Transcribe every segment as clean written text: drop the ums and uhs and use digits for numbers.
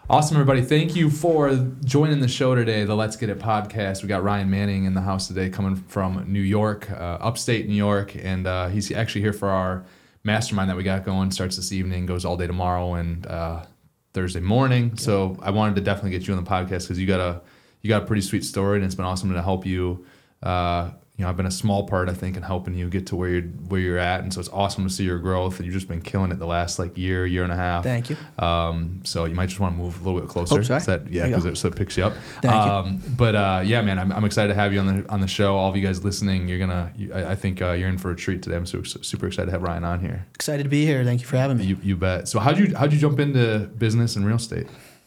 Awesome, everybody. Thank you for joining the show today, the Let's Get It podcast. We got Ryan Manning in the house today coming from New York, upstate New York, and he's actually here for our mastermind that we got going. Starts this evening, goes all day tomorrow and Thursday morning. So I wanted to definitely get you on the podcast because you got a pretty sweet story, and it's been awesome to help you. I've been a small part, I think, in helping you get to where you're at, and so it's awesome to see your growth. And you've just been killing it the last year and a half. Thank you. So you might just want to move a little bit closer. Oh, sorry. So it picks you up. Thank you. But man, I'm excited to have you on the show. All of you guys listening, I think you're in for a treat today. I'm super excited to have Ryan on here. Excited to be here. Thank you for having me. You bet. So how'd you jump into business and real estate?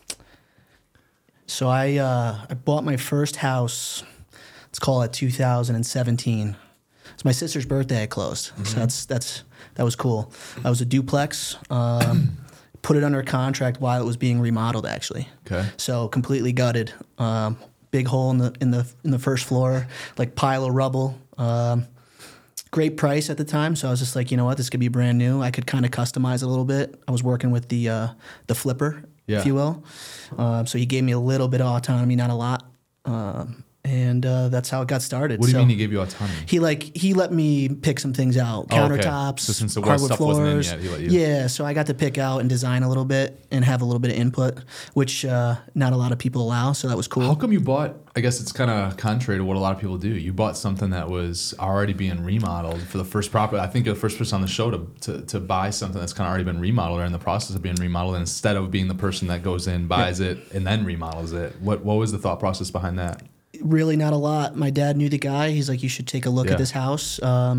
So I bought my first house. Let's call it 2017. It's my sister's birthday. I closed, so that was cool. I was a duplex. Put it under contract while it was being remodeled, actually. Okay. So completely gutted. Big hole in the first floor, like pile of rubble. Great price at the time, so I was just like, you know what, this could be brand new. I could kind of customize a little bit. I was working with the flipper, if you will. So he gave me a little bit of autonomy, not a lot. And that's how it got started. What do you mean he gave you autonomy? He let me pick some things out. Countertops, okay. So since the hardwood stuff floors. Wasn't in yet, he let you. Yeah, so I got to pick out and design a little bit and have a little bit of input, which not a lot of people allow, so that was cool. How come you bought, I guess it's kind of contrary to what a lot of people do, you bought something that was already being remodeled for the first property. I think you're the first person on the show to buy something that's kind of already been remodeled or in the process of being remodeled, and instead of being the person that goes in, buys it, and then remodels it. What was the thought process behind that? Really not a lot. My dad knew the guy. He's like, you should take a look at this house.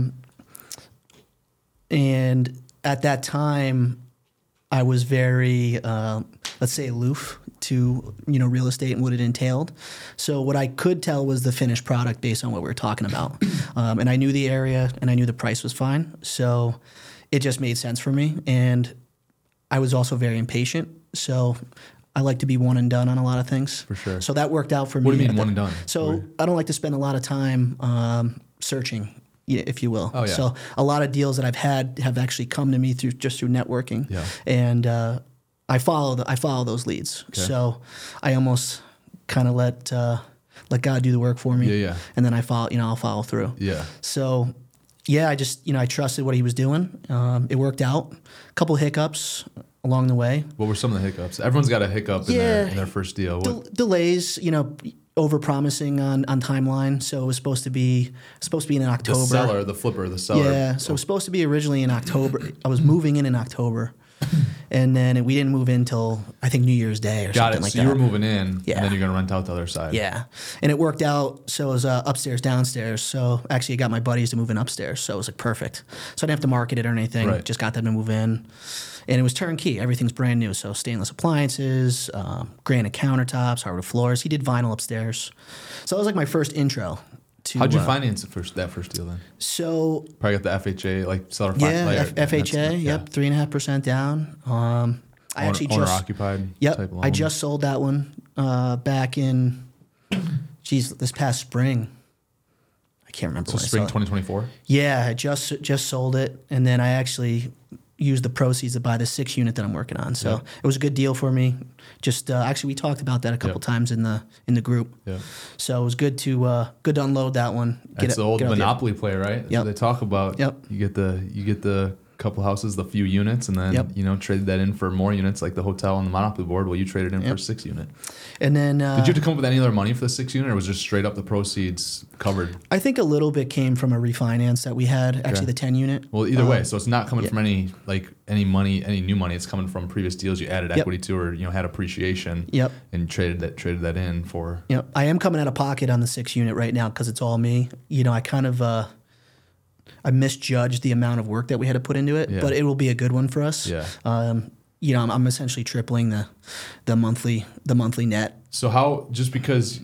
And at that time, I was very, let's say, aloof to real estate and what it entailed. So what I could tell was the finished product based on what we were talking about. And I knew the area and I knew the price was fine. So it just made sense for me. And I was also very impatient. So I like to be one and done on a lot of things. For sure. So that worked out for me. What do you mean one and done? So I don't like to spend a lot of time searching, if you will. Oh, yeah. So a lot of deals that I've had have actually come to me through networking. Yeah. And I follow those leads. Okay. So I almost kind of let God do the work for me. Yeah. And then I'll follow through. Yeah. So yeah, I just I trusted what he was doing. It worked out. A couple hiccups along the way. What were some of the hiccups? Everyone's got a hiccup in their first deal. Delays, over-promising on timeline. So it was supposed to be in October. The seller, the flipper, the seller. Yeah, so it was supposed to be originally in October. I was moving in October. And then we didn't move in until, I think, New Year's Day or something like that. So you were moving in, and then you're going to rent out the other side. Yeah. And it worked out. So it was upstairs, downstairs. So actually I got my buddies to move in upstairs. So it was perfect. So I didn't have to market it or anything. Right. Just got them to move in. And it was turnkey. Everything's brand new. So stainless appliances, granite countertops, hardwood floors. He did vinyl upstairs. So that was like my first intro. How'd you finance that first deal then? So probably got the FHA, like seller finance. Yeah, FHA. Yep, 3.5% down. I actually owner occupied. Yep, type loan. I just sold that one back in, this past spring. I can't remember. So spring 2024. Yeah, I just sold it, and then I actually used the proceeds to buy the 6 unit that I'm working on. So it was a good deal for me. Just actually, we talked about that a couple times in the group. Yeah. So it was good to unload that one. That's the old Monopoly play, right? That's what they talk about. Yep. You get the couple houses, the few units, and then traded that in for more units, like the hotel on the Monopoly board. Well, you traded in for a 6 unit. And then did you have to come up with any other money for the 6 unit, or was it just straight up the proceeds covered? I think a little bit came from a refinance that we had. Actually, the 10 unit. Well, either way, so it's not coming from any new money. It's coming from previous deals you added equity to, or had appreciation. Yep. And traded that in for. Yep. I am coming out of pocket on the 6 unit right now because it's all me. I kind of. I misjudged the amount of work that we had to put into it, but it will be a good one for us. Yeah. I'm essentially tripling the monthly monthly net. So how is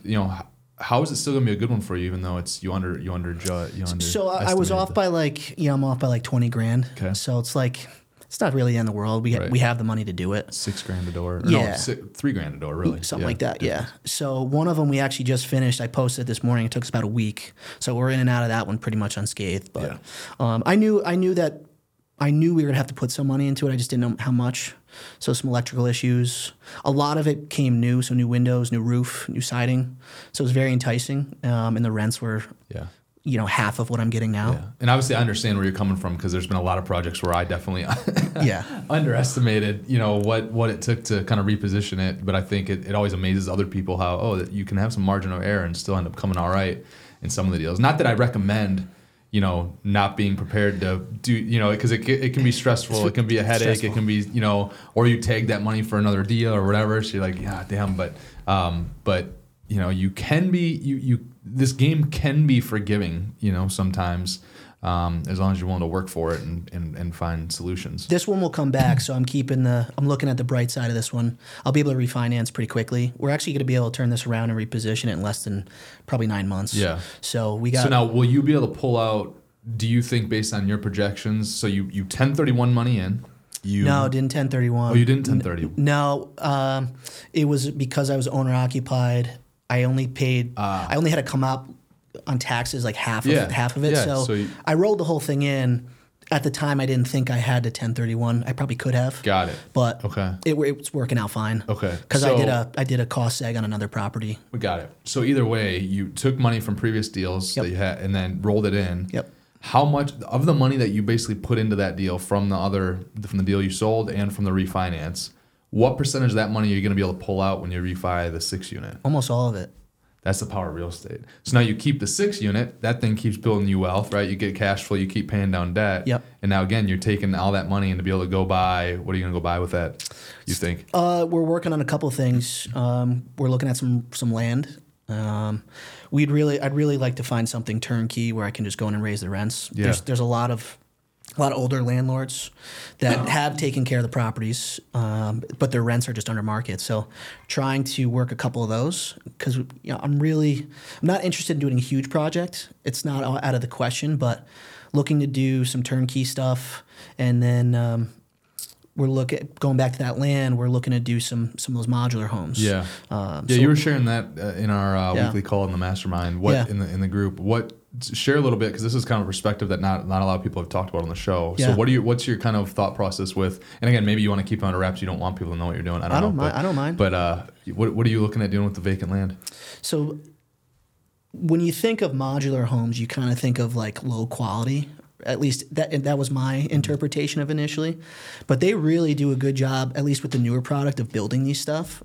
it still gonna be a good one for you, even though it's you under? So I was off by I'm off by like $20,000. Okay. So it's like. It's not really the end of the world. We have the money to do it. $6,000 a door. Yeah. No, $3,000 a door, really. Something like that, yeah. So one of them we actually just finished. I posted this morning. It took us about a week. So we're in and out of that one pretty much unscathed. But I knew that I knew we were gonna have to put some money into it. I just didn't know how much. So some electrical issues. A lot of it came new, so new windows, new roof, new siding. So it was very enticing, and the rents were, half of what I'm getting now. Yeah. And obviously, I understand where you're coming from because there's been a lot of projects where I definitely underestimated, what it took to kind of reposition it. But I think it always amazes other people how that you can have some margin of error and still end up coming all right in some of the deals. Not that I recommend, not being prepared to do, because it can be stressful. It can be a headache. Stressful. It can be, or you tag that money for another deal or whatever. So you're like, yeah, damn. But you can be, this game can be forgiving, sometimes, as long as you're willing to work for it and find solutions. This one will come back, so I'm looking at the bright side of this one. I'll be able to refinance pretty quickly. We're actually going to be able to turn this around and reposition it in less than probably 9 months. Yeah. So now, will you be able to pull out, do you think, based on your projections, so you 1031 money in? No, didn't 1031. Oh, you didn't 1031? No, it was because I was owner occupied. I only paid. I only had to come out on taxes like half of it. Yeah, so I rolled the whole thing in. At the time, I didn't think I had to 1031. I probably could have. Got it. But okay, it was working out fine. Okay, because I did a cost seg on another property. We got it. So either way, you took money from previous deals that you had and then rolled it in. Yep. How much of the money that you basically put into that deal from the deal you sold and from the refinance? What percentage of that money are you going to be able to pull out when you refi the 6 unit? Almost all of it. That's the power of real estate. So now you keep the 6 unit, that thing keeps building you wealth, right? You get cash flow, you keep paying down debt. Yep. And now again, you're taking all that money and to be able to go buy, what are you going to go buy with that, you think? We're working on a couple of things. We're looking at some land. I'd really like to find something turnkey where I can just go in and raise the rents. Yeah. There's a lot of older landlords that have taken care of the properties, but their rents are just under market. So trying to work a couple of those because I'm not interested in doing a huge project. It's not out of the question, but looking to do some turnkey stuff. And then going back to that land, we're looking to do some of those modular homes. Yeah. You were sharing that in our weekly call in the mastermind. In the group? Share a little bit, because this is kind of a perspective that not a lot of people have talked about on the show. Yeah. So what's your kind of thought process with? And again, maybe you want to keep it under wraps. You don't want people to know what you're doing. I don't know. I don't mind. But what are you looking at doing with the vacant land? So when you think of modular homes, you kind of think of like low quality. At least that was my interpretation of initially, but they really do a good job, at least with the newer product, of building these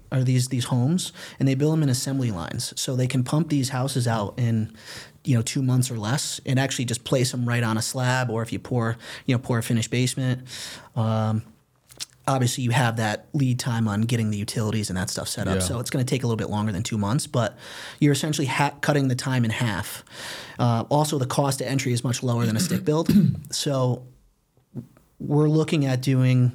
homes, and they build them in assembly lines, so they can pump these houses out in 2 months or less, and actually just place them right on a slab, or if you pour a finished basement. Obviously, you have that lead time on getting the utilities and that stuff set up, so it's going to take a little bit longer than 2 months, but you're essentially cutting the time in half. Also, the cost to entry is much lower than a stick build, so we're looking at doing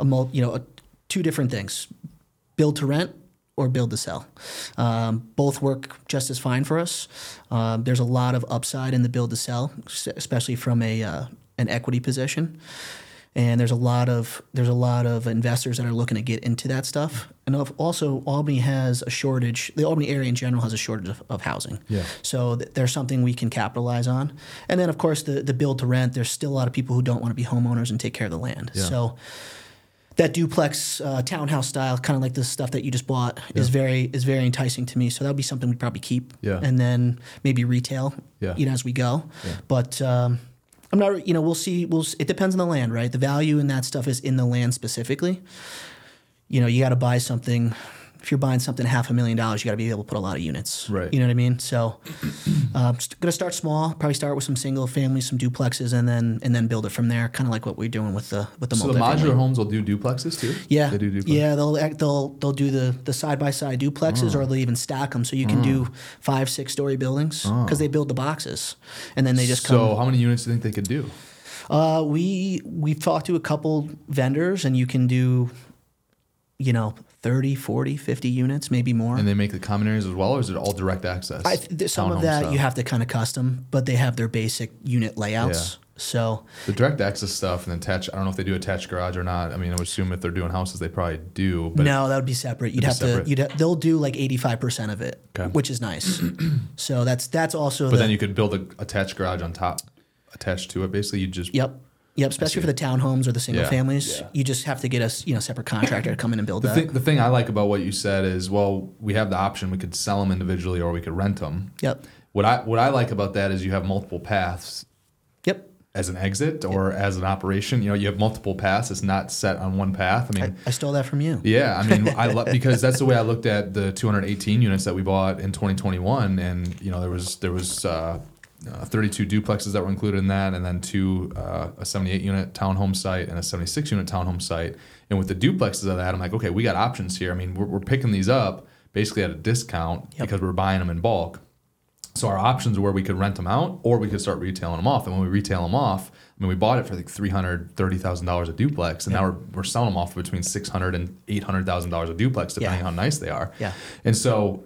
two different things: build to rent or build to sell. Both work just as fine for us. There's a lot of upside in the build to sell, especially from an equity position. And there's a lot of investors that are looking to get into that stuff. And also, Albany has a shortage. The Albany area in general has a shortage of housing. Yeah. So there's something we can capitalize on. And then, of course, the build to rent. There's still a lot of people who don't want to be homeowners and take care of the land. Yeah. So that duplex townhouse style, kind of like the stuff that you just bought, is very enticing to me. So that would be something we'd probably keep. Yeah. And then maybe retail. Yeah. As we go. Yeah. But I'm not, we'll see. It depends on the land, right? The value in that stuff is in the land specifically. You got to buy something. If you're buying something $500,000, you got to be able to put a lot of units. Right. You know what I mean? So, going to start small. Probably start with some single families, some duplexes, and then build it from there. Kind of like what we're doing with the multifamily. So the modular homes will do duplexes too. Yeah. They do duplexes. Yeah. They'll do the side by side duplexes, or they'll even stack them, so you can do 5-6 story buildings because they build the boxes, and then they just come. So how many units do you think they could do? We've talked to a couple vendors, and you can do 30, 40, 50 units, maybe more. And they make the common areas as well, or is it all direct access? Some of that you have to kind of custom, but they have their basic unit layouts. Yeah. So the direct access stuff and attached, I don't know if they do attached garage or not. I mean, I would assume if they're doing houses, they probably do. But no, that would be separate. They'll do like 85% of it, which is nice. So that's also. But then you could build a attached garage on top, attached to it. Basically, you just. Yep. Yep, especially for the townhomes or the single Yeah, families, yeah. you just have to get a separate contractor to come in and build The that. thing I like about what you said is, well, we have the option. We could sell them individually or we could rent them. Yep. What I like about that is you have multiple paths Yep. as an exit or as an operation. You have multiple paths. It's not set on one path. I mean, I stole that from you. yeah, I mean, because that's the way I looked at the 218 units that we bought in 2021, and there was 32 duplexes that were included in that, and then a 78 unit townhome site and a 76 unit townhome site. And with the duplexes of that, I'm like, okay, we got options here. I mean, we're picking these up basically at a discount because we're buying them in bulk. So our options are where we could rent them out or we could start retailing them off. And when we retail them off, I mean, we bought it for like $330,000 a duplex, and now we're selling them off for between $600,000 and $800,000 a duplex, depending on how nice they are. Yeah. And so,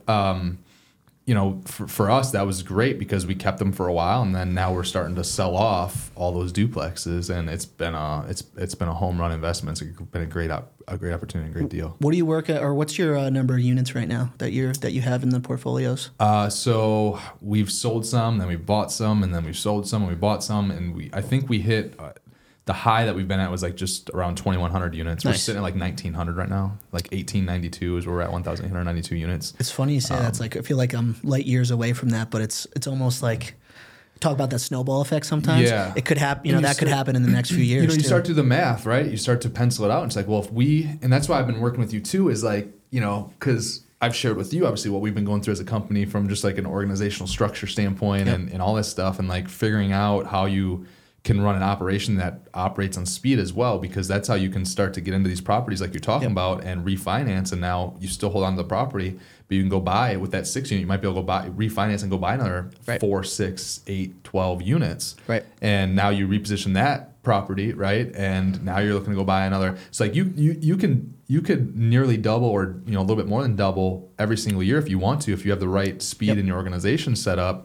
for us, that was great because we kept them for a while, and then now we're starting to sell off all those duplexes, and it's been a home run investment. It's been a great opportunity, a great deal. What do you work at, or what's your number of units right now that you have in the portfolios? So we've sold some, then we bought some, and then we've sold some, and we bought some, and I think we hit the high that we've been at was like just around 2,100 units. Nice. We're sitting at like 1,900 right now. Like 1,892 is where we're at, 1,892 units. It's funny you say that. It's like, I feel like I'm light years away from that, but it's almost like, talk about that snowball effect sometimes. Yeah. It could happen, could happen in the next few years. You start to do the math, right? You start to pencil it out. And it's like, well, and that's why I've been working with you too, is like, because I've shared with you, obviously, what we've been going through as a company from just like an organizational structure standpoint and all this stuff, and like figuring out how you can run an operation that operates on speed as well, because that's how you can start to get into these properties like you're talking about and refinance. And now you still hold on to the property, but you can go buy with that 6 unit. You might be able to refinance and go buy another 4, 6, 8, 12 units. Right. And now you reposition that property, right? And now you're looking to go buy another. So like you could nearly double or a little bit more than double every single year if you want to, if you have the right speed in your organization set up.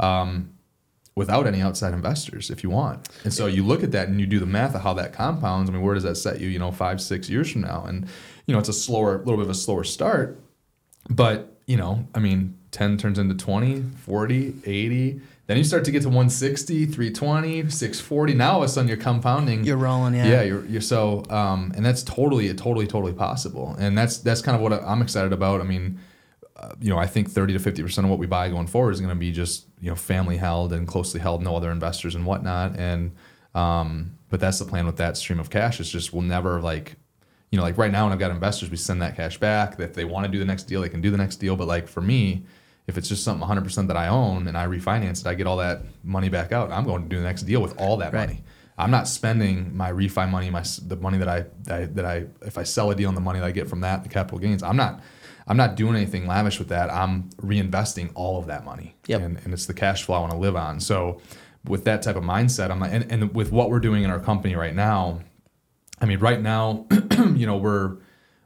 Without any outside investors, if you want. And so you look at that and you do the math of how that compounds. I mean, where does that set you, 5, 6 years from now? And, it's a little bit of a slower start, but, 10 turns into 20, 40, 80. Then you start to get to 160, 320, 640. Now all of a sudden you're compounding. You're rolling, yeah. Yeah, you're so, and that's totally possible. And that's kind of what I'm excited about. I mean, I think 30 to 50% of what we buy going forward is going to be just, family held and closely held, no other investors and whatnot. And, but that's the plan with that stream of cash. It's just, we'll never like right now when I've got investors, we send that cash back. If they want to do the next deal, they can do the next deal. But like for me, if it's just something 100% that I own and I refinance it, I get all that money back out. I'm going to do the next deal with all that money. I'm not spending my refi money, the money that I if I sell a deal and the money that I get from that, the capital gains, I'm not doing anything lavish with that. I'm reinvesting all of that money. Yep. And it's the cash flow I want to live on. So with that type of mindset, I'm like, and with what we're doing in our company right now, I mean, right now, we're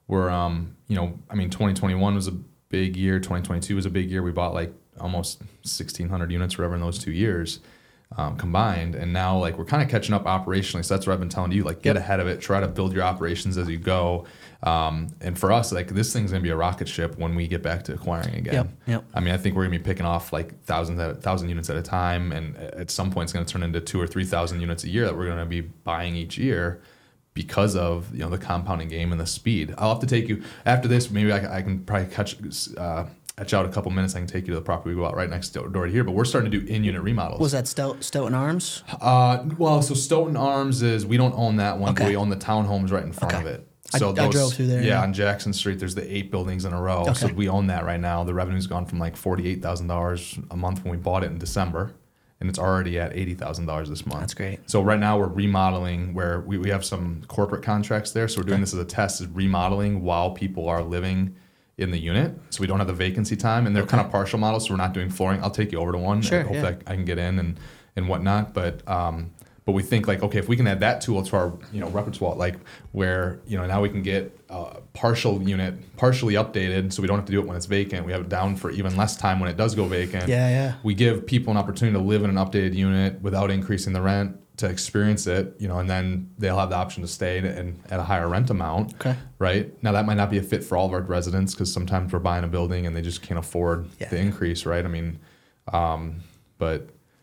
2021 was a big year. 2022 was a big year. We bought like almost 1,600 units or whatever in those 2 years. Combined, and now like we're kind of catching up operationally. So that's what I've been telling you, like get ahead of it, try to build your operations as you go. And for us, like this thing's gonna be a rocket ship when we get back to acquiring again. Yep. I mean, I think we're gonna be picking off like 1,000 units at a time, and at some point it's gonna turn into 2,000 or 3,000 units a year that we're gonna be buying each year because of the compounding game and the speed. I'll have to take you after this. Maybe I can probably etch out a couple minutes. I can take you to the property. We go out right next door to here, but we're starting to do in-unit remodels. Was that Stoughton Arms? So Stoughton Arms we don't own that one, but we own the townhomes right in front of it. So I drove through there. Yeah, on Jackson Street, there's the 8 buildings in a row. Okay. So we own that right now. The revenue's gone from like $48,000 a month when we bought it in December, and it's already at $80,000 this month. That's great. So right now we're remodeling where we have some corporate contracts there. So we're doing this as a test, is remodeling while people are living in the unit, so we don't have the vacancy time, and they're kind of partial models, so we're not doing flooring. I'll take you over to one. Sure, and hope that I can get in and whatnot. But we think like, okay, if we can add that tool to our repertoire, like where now we can get a partial unit partially updated, so we don't have to do it when it's vacant. We have it down for even less time when it does go vacant. Yeah. We give people an opportunity to live in an updated unit without increasing the rent, to experience it, and then they'll have the option to stay and at a higher rent amount. Okay. Right now, that might not be a fit for all of our residents, because sometimes we're buying a building and they just can't afford the increase. Right. I mean, but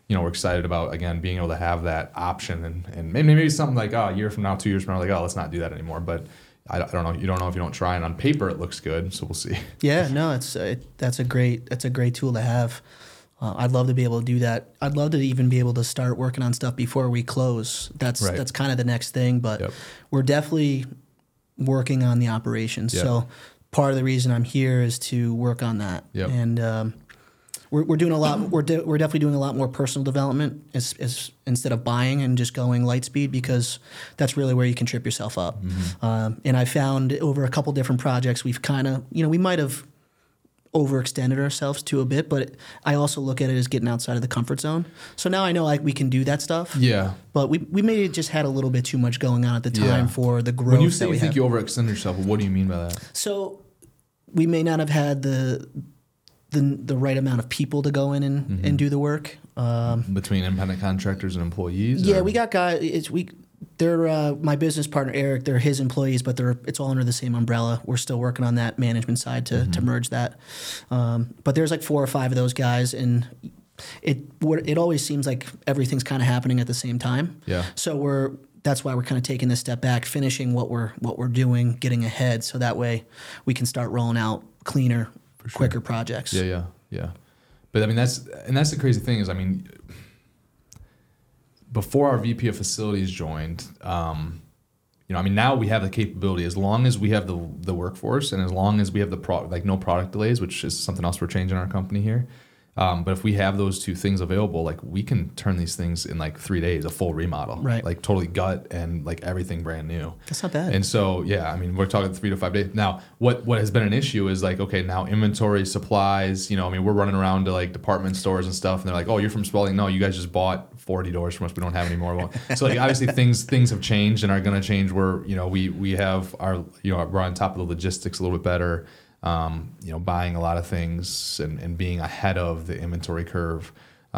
we're excited about, again, being able to have that option, and maybe something like, a year from now, 2 years from now, like, let's not do that anymore. But I don't know. You don't know if you don't try, and on paper it looks good, so we'll see. Yeah, no, that's a great tool to have. I'd love to be able to do that. I'd love to even be able to start working on stuff before we close. That's kind of the next thing, but we're definitely working on the operations. Yep. So part of the reason I'm here is to work on that. Yep. And we're doing a lot. We're definitely doing a lot more personal development as instead of buying and just going light speed, because that's really where you can trip yourself up. Mm-hmm. And I found over a couple different projects, we've kind of, we might have overextended ourselves to a bit, but I also look at it as getting outside of the comfort zone. So now I know we can do that stuff. Yeah. But we maybe just had a little bit too much going on at the time for the growth. When you say that we you think have. you overextend yourself, what do you mean by that? So we may not have had the right amount of people to go in and do the work. Between independent contractors and employees? Yeah, we got guys. They're my business partner Eric. They're his employees, but it's all under the same umbrella. We're still working on that management side to merge that. But there's like 4 or 5 of those guys, and it always seems like everything's kind of happening at the same time. Yeah. So that's why we're kind of taking this step back, finishing what we're doing, getting ahead, so that way we can start rolling out cleaner, quicker projects. Yeah. But I mean, that's the crazy thing is, I mean, before our VP of facilities joined, I mean, now we have the capability, as long as we have the workforce and as long as we have no product delays, which is something else we're changing in our company here. But if we have those 2 things available, like, we can turn these things in like 3 days, a full remodel, right? Like totally gut and like everything brand new. That's not bad. And so, yeah, I mean, we're talking 3 to 5 days. Now, what has been an issue is like, okay, now inventory, supplies, I mean, we're running around to like department stores and stuff, and they're like, oh, you're from Spalding? No, you guys just bought 40 doors from us. We don't have any more. So like, obviously things have changed and are going to change. Where we have our we're on top of the logistics a little bit better. Buying a lot of things and being ahead of the inventory curve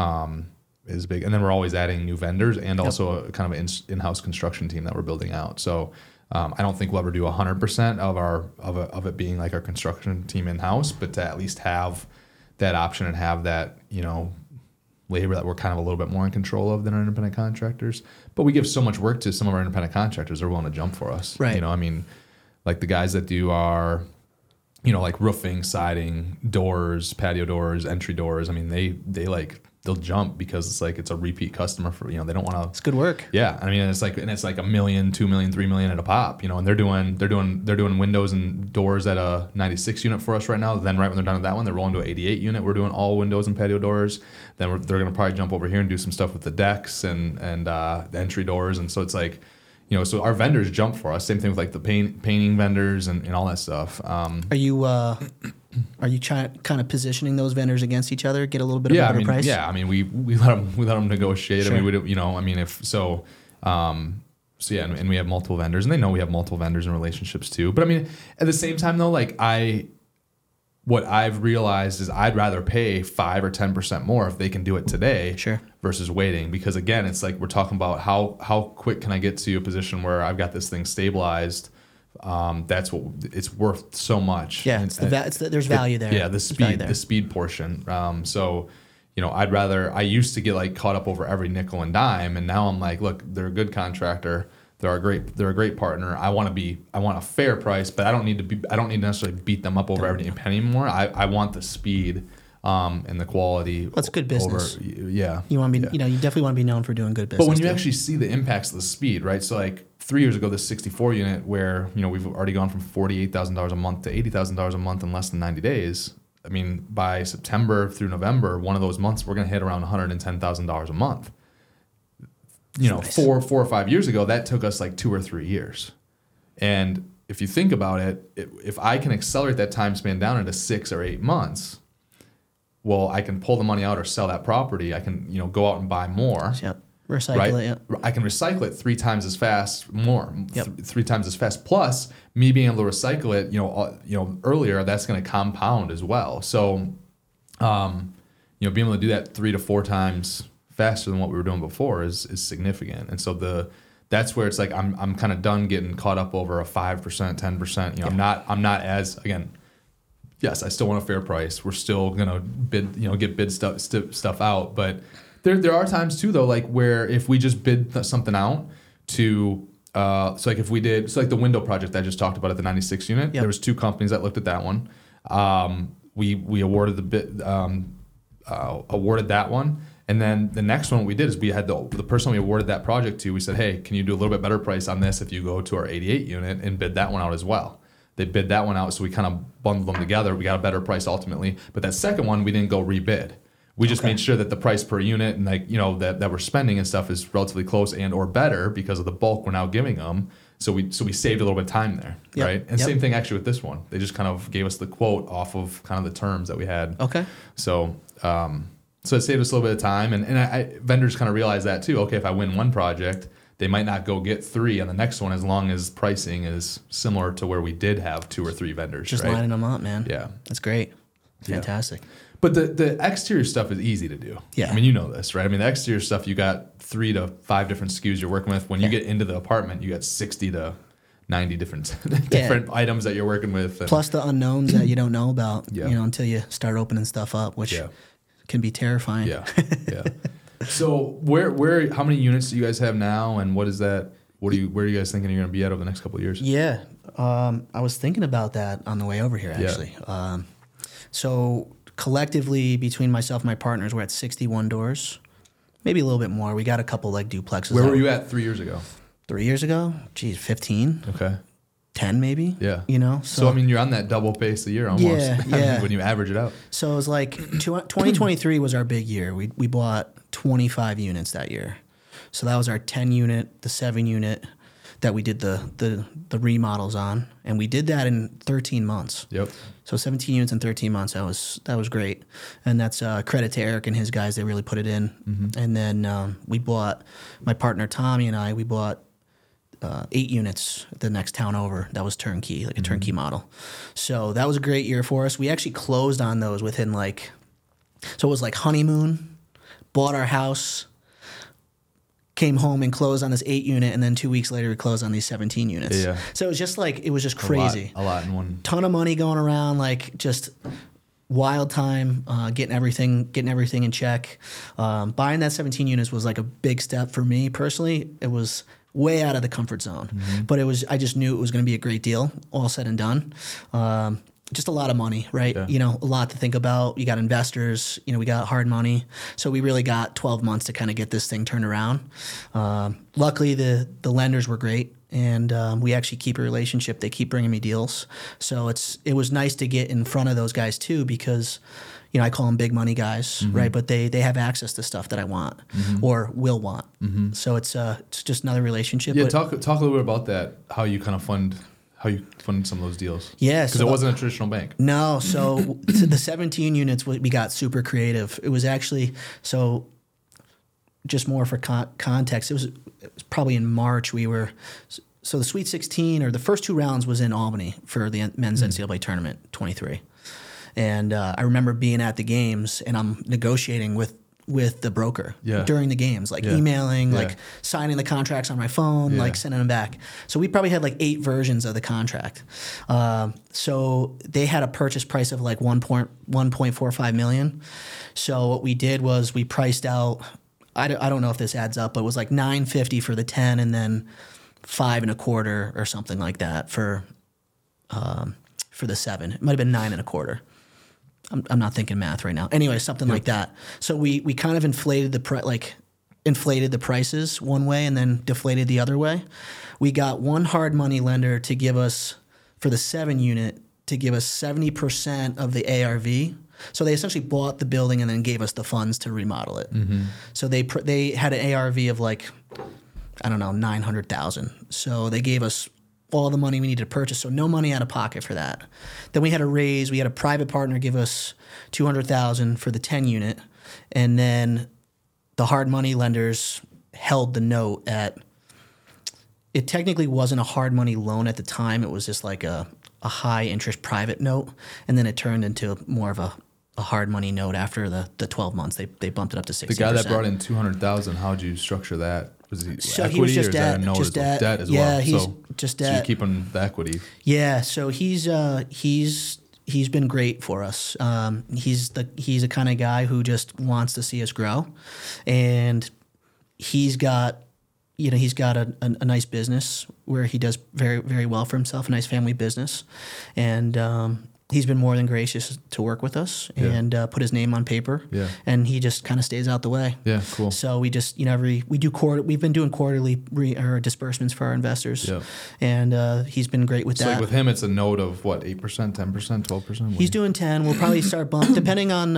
is big. And then we're always adding new vendors and also a kind of in-house construction team that we're building out. So I don't think we'll ever do 100% of it being like our construction team in-house, but to at least have that option and have that, labor that we're kind of a little bit more in control of than our independent contractors. But we give so much work to some of our independent contractors, they're willing to jump for us. Right. I mean, like the guys that do our like roofing, siding, doors, patio doors, entry doors. I mean, they'll jump because it's a repeat customer for, they don't want to. It's good work. Yeah. I mean, it's like $1 million, $2 million, $3 million at a pop, and they're doing windows and doors at a 96 unit for us right now. Then right when they're done with that one, they're rolling to an 88 unit. We're doing all windows and patio doors. Then they're going to probably jump over here and do some stuff with the decks and the entry doors. And so it's like, so our vendors jump for us. Same thing with like the painting vendors and all that stuff. Are you kind of positioning those vendors against each other, get a little bit of a better price? Yeah, I mean, we let them negotiate. Sure. And we would, I mean, if so. So yeah, and we have multiple vendors, and they know we have multiple vendors and relationships too. But I mean, at the same time though, like what I've realized is I'd rather pay 5 or 10% more if they can do it today, sure, versus waiting. Because again, it's like we're talking about how quick can I get to a position where I've got this thing stabilized. That's what it's worth so much. Yeah, there's value there. Yeah, the speed portion. So, I used to get like caught up over every nickel and dime, and now I'm like, look, they're a good contractor. They're a great partner. I want a fair price, but I don't need to necessarily beat them up over every penny anymore. I want the speed and the quality. That's good business. Yeah. You want to be, you definitely want to be known for doing good business. But when you actually see the impacts of the speed, right? So like 3 years ago, the 64 unit where, we've already gone from $48,000 a month to $80,000 a month in less than 90 days. I mean, by September through November, one of those months, we're going to hit around $110,000 a month. Nice. 4 or 5 years ago, that took us like 2 or 3 years. And if you think about it, if I can accelerate that time span down into 6 or 8 months, well, I can pull the money out or sell that property. I can, go out and buy more. Yep. Recycle it. Yep. I can recycle it 3 times as fast, more. Yep. 3 times as fast. Plus, me being able to recycle it, earlier, that's going to compound as well. So, being able to do that 3 to 4 times faster than what we were doing before is significant. And so that's where it's like I'm kind of done getting caught up over a 5%, 10%. I'm not as, again, yes, I still want a fair price. We're still gonna bid, get bid stuff out, but There are times too though, like where if we just bid something out to so like if we did like the window project I just talked about at the 96 unit, there was 2 companies that looked at that one. We awarded the bid awarded that one. And then the next one we did is we had the person we awarded that project to, we said, hey, can you do a little bit better price on this if you go to our 88 unit and bid that one out as well? They bid that one out, so we kind of bundled them together. We got a better price ultimately. But that second one, we didn't go rebid. We just made sure that the price per unit and like, you know, that we're spending and stuff is relatively close and or better because of the bulk we're now giving them. So we saved a little bit of time there, right? And same thing actually with this one. They just kind of gave us the quote off of kind of the terms that we had. Okay. So so it saved us a little bit of time. And vendors kind of realize that too. Okay, if I win one project, they might not go get 3 on the next one as long as pricing is similar to where we did have 2 or 3 vendors. Just right? lining them up, man. Yeah. That's great. Fantastic. But the exterior stuff is easy to do. Yeah. I mean, you know this, right? I mean, the exterior stuff, you got 3 to 5 different SKUs you're working with. When you get into the apartment, you got 60 to 90 different items that you're working with. Plus the unknowns that you don't know about, you know, until you start opening stuff up, which can be terrifying. Yeah. So how many units do you guys have now, and what is that? Where are you guys thinking you're going to be at over the next couple of years? Yeah. I was thinking about that on the way over here, actually. Yeah. So collectively, between myself and my partners, we're at 61 doors, maybe a little bit more. We got a couple like duplexes. Where were you at 3 years ago? 3 years ago? Geez, 15. Okay. 10 maybe. Yeah. You know? So I mean, you're on that double pace a year almost. Yeah. When you average it out. So it was like 2023 was our big year. We bought 25 units that year. So that was our 10 unit, the 7 unit that we did the remodels on, and we did that in 13 months. Yep. So 17 units in 13 months. That was great, and that's credit to Eric and his guys. They really put it in. Mm-hmm. And then we bought, my partner Tommy and I, we bought 8 units the next town over. That was turnkey, like a turnkey model. So that was a great year for us. We actually closed on those within so it was like honeymoon, bought our house, came home and closed on this 8 unit, and then 2 weeks later we closed on these 17 units. Yeah. So it was just crazy. A lot in one. Ton of money going around, like just wild time, getting everything in check. Buying that 17 units was like a big step for me personally. It was way out of the comfort zone, but I just knew it was going to be a great deal, all said and done. Just a lot of money, right? Yeah. You know, a lot to think about. You got investors, you know, we got hard money. So we really got 12 months to kind of get this thing turned around. Luckily, the lenders were great, and we actually keep a relationship. They keep bringing me deals. So it was nice to get in front of those guys too, because, you know, I call them big money guys, right? But they have access to stuff that I want or will want. So it's just another relationship. Yeah, talk a little bit about that, how you fund some of those deals. Yeah. Because it wasn't a traditional bank. No. So the 17 units, we got super creative. It was actually, so just more for context, it was probably in March so the Sweet 16 or the first 2 rounds was in Albany for the men's NCAA tournament, 23. And I remember being at the games and I'm negotiating with the broker during the games, emailing, signing the contracts on my phone, sending them back. So we probably had 8 versions of the contract. So they had a purchase price of $1.45 million. So what we did was we priced out, I don't know if this adds up, but it was $950 for the 10 and then $5.25 or something like that for the 7. It might have been 9.25. I'm not thinking math right now. Anyway, something like that. So we kind of inflated the prices one way and then deflated the other way. We got one hard money lender to give us, for the 7 unit, to give us 70% of the ARV. So they essentially bought the building and then gave us the funds to remodel it. So they had an ARV of $900,000. So they gave us all the money we needed to purchase, so no money out of pocket for that. Then we had a private partner give us $200,000 for the 10 unit, and then the hard money lenders held the note it technically wasn't a hard money loan at the time, it was just like a high interest private note, and then it turned into more of a hard money note after the 12 months. They bumped it up to 60%. The guy that brought in $200,000, how'd you structure that? Was he equity, he was just or is that a note debt as well? Yeah, he's just debt. So you're keeping the equity. Yeah, so he's he's been great for us. He's a kind of guy who just wants to see us grow, and he's got a nice business where he does very, very well for himself, a nice family business, and he's been more than gracious to work with us and put his name on paper. Yeah. And he just kind of stays out the way. Yeah, cool. So we just, we've been doing quarterly disbursements for our investors. Yeah. And he's been great with So that. like with him, it's a note of what, 8%, 10%, 12%? He's doing 10. We'll probably start bump depending on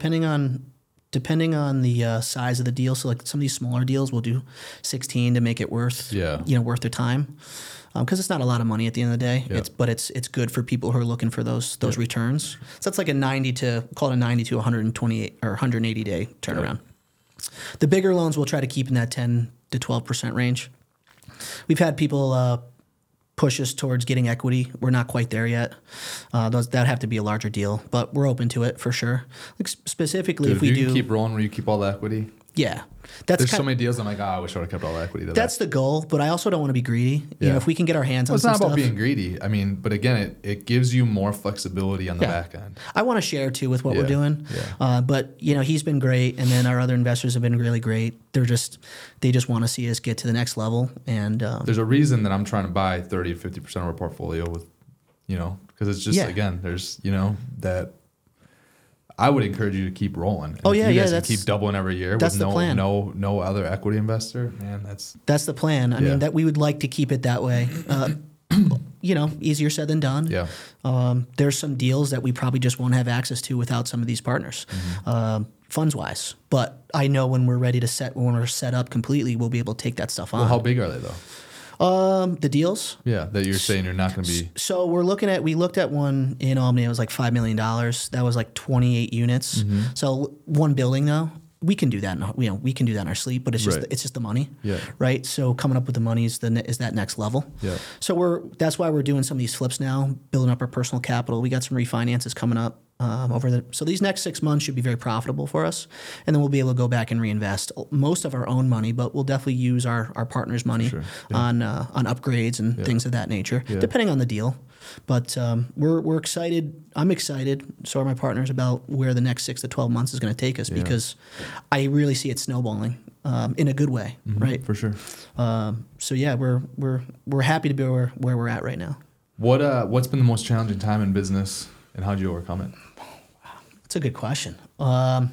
the size of the deal. So like some of these smaller deals, we'll do 16 to make it worth their time. Because it's not a lot of money at the end of the day. Yeah. It's good for people who are looking for those returns. So that's like a 90 to 128 or 180 day turnaround. Yeah. The bigger loans we'll try to keep in that 10 to 12% range. We've had people push us towards getting equity. We're not quite there yet. That'd have to be a larger deal, but we're open to it for sure. Like specifically, Dude, if we do keep rolling where you keep all the equity. Yeah. There's so many deals I'm like, I wish I would have kept all the equity. That's the goal, but I also don't want to be greedy. You know, if we can get our hands on it's some not about stuff. being greedy. I mean, but again, it gives you more flexibility on the back end. I want to share too with what we're doing. Yeah. But he's been great, and then our other investors have been really great. They just want to see us get to the next level. And there's a reason that I'm trying to buy 30 to 50% of our portfolio with, because it's just again, there's that. I would encourage you to keep rolling. And if you guys can keep doubling every year with no other equity investor, man, that's the plan. I mean, that we would like to keep it that way. Easier said than done. Yeah. There's some deals that we probably just won't have access to without some of these partners, funds wise. But I know when we're set up completely, we'll be able to take that stuff on. Well, how big are they though? The deals? Yeah, that you're saying you're not going to be. So we looked at one in Albany. It was like $5 million. That was like 28 units. Mm-hmm. So one building though, we can do that. We can do that in our sleep, but it's just the money. Yeah. Right. So coming up with the money is that next level. Yeah. So that's why we're doing some of these flips now, building up our personal capital. We got some refinances coming up. So these next 6 months should be very profitable for us, and then we'll be able to go back and reinvest most of our own money, but we'll definitely use our partners' money on upgrades and things of that nature, depending on the deal. But we're excited. I'm excited. So are my partners about where the next 6 to 12 months is going to take us because I really see it snowballing in a good way, right? For sure. So yeah, we're happy to be where we're at right now. What's been the most challenging time in business, and how did you overcome it? That's a good question. I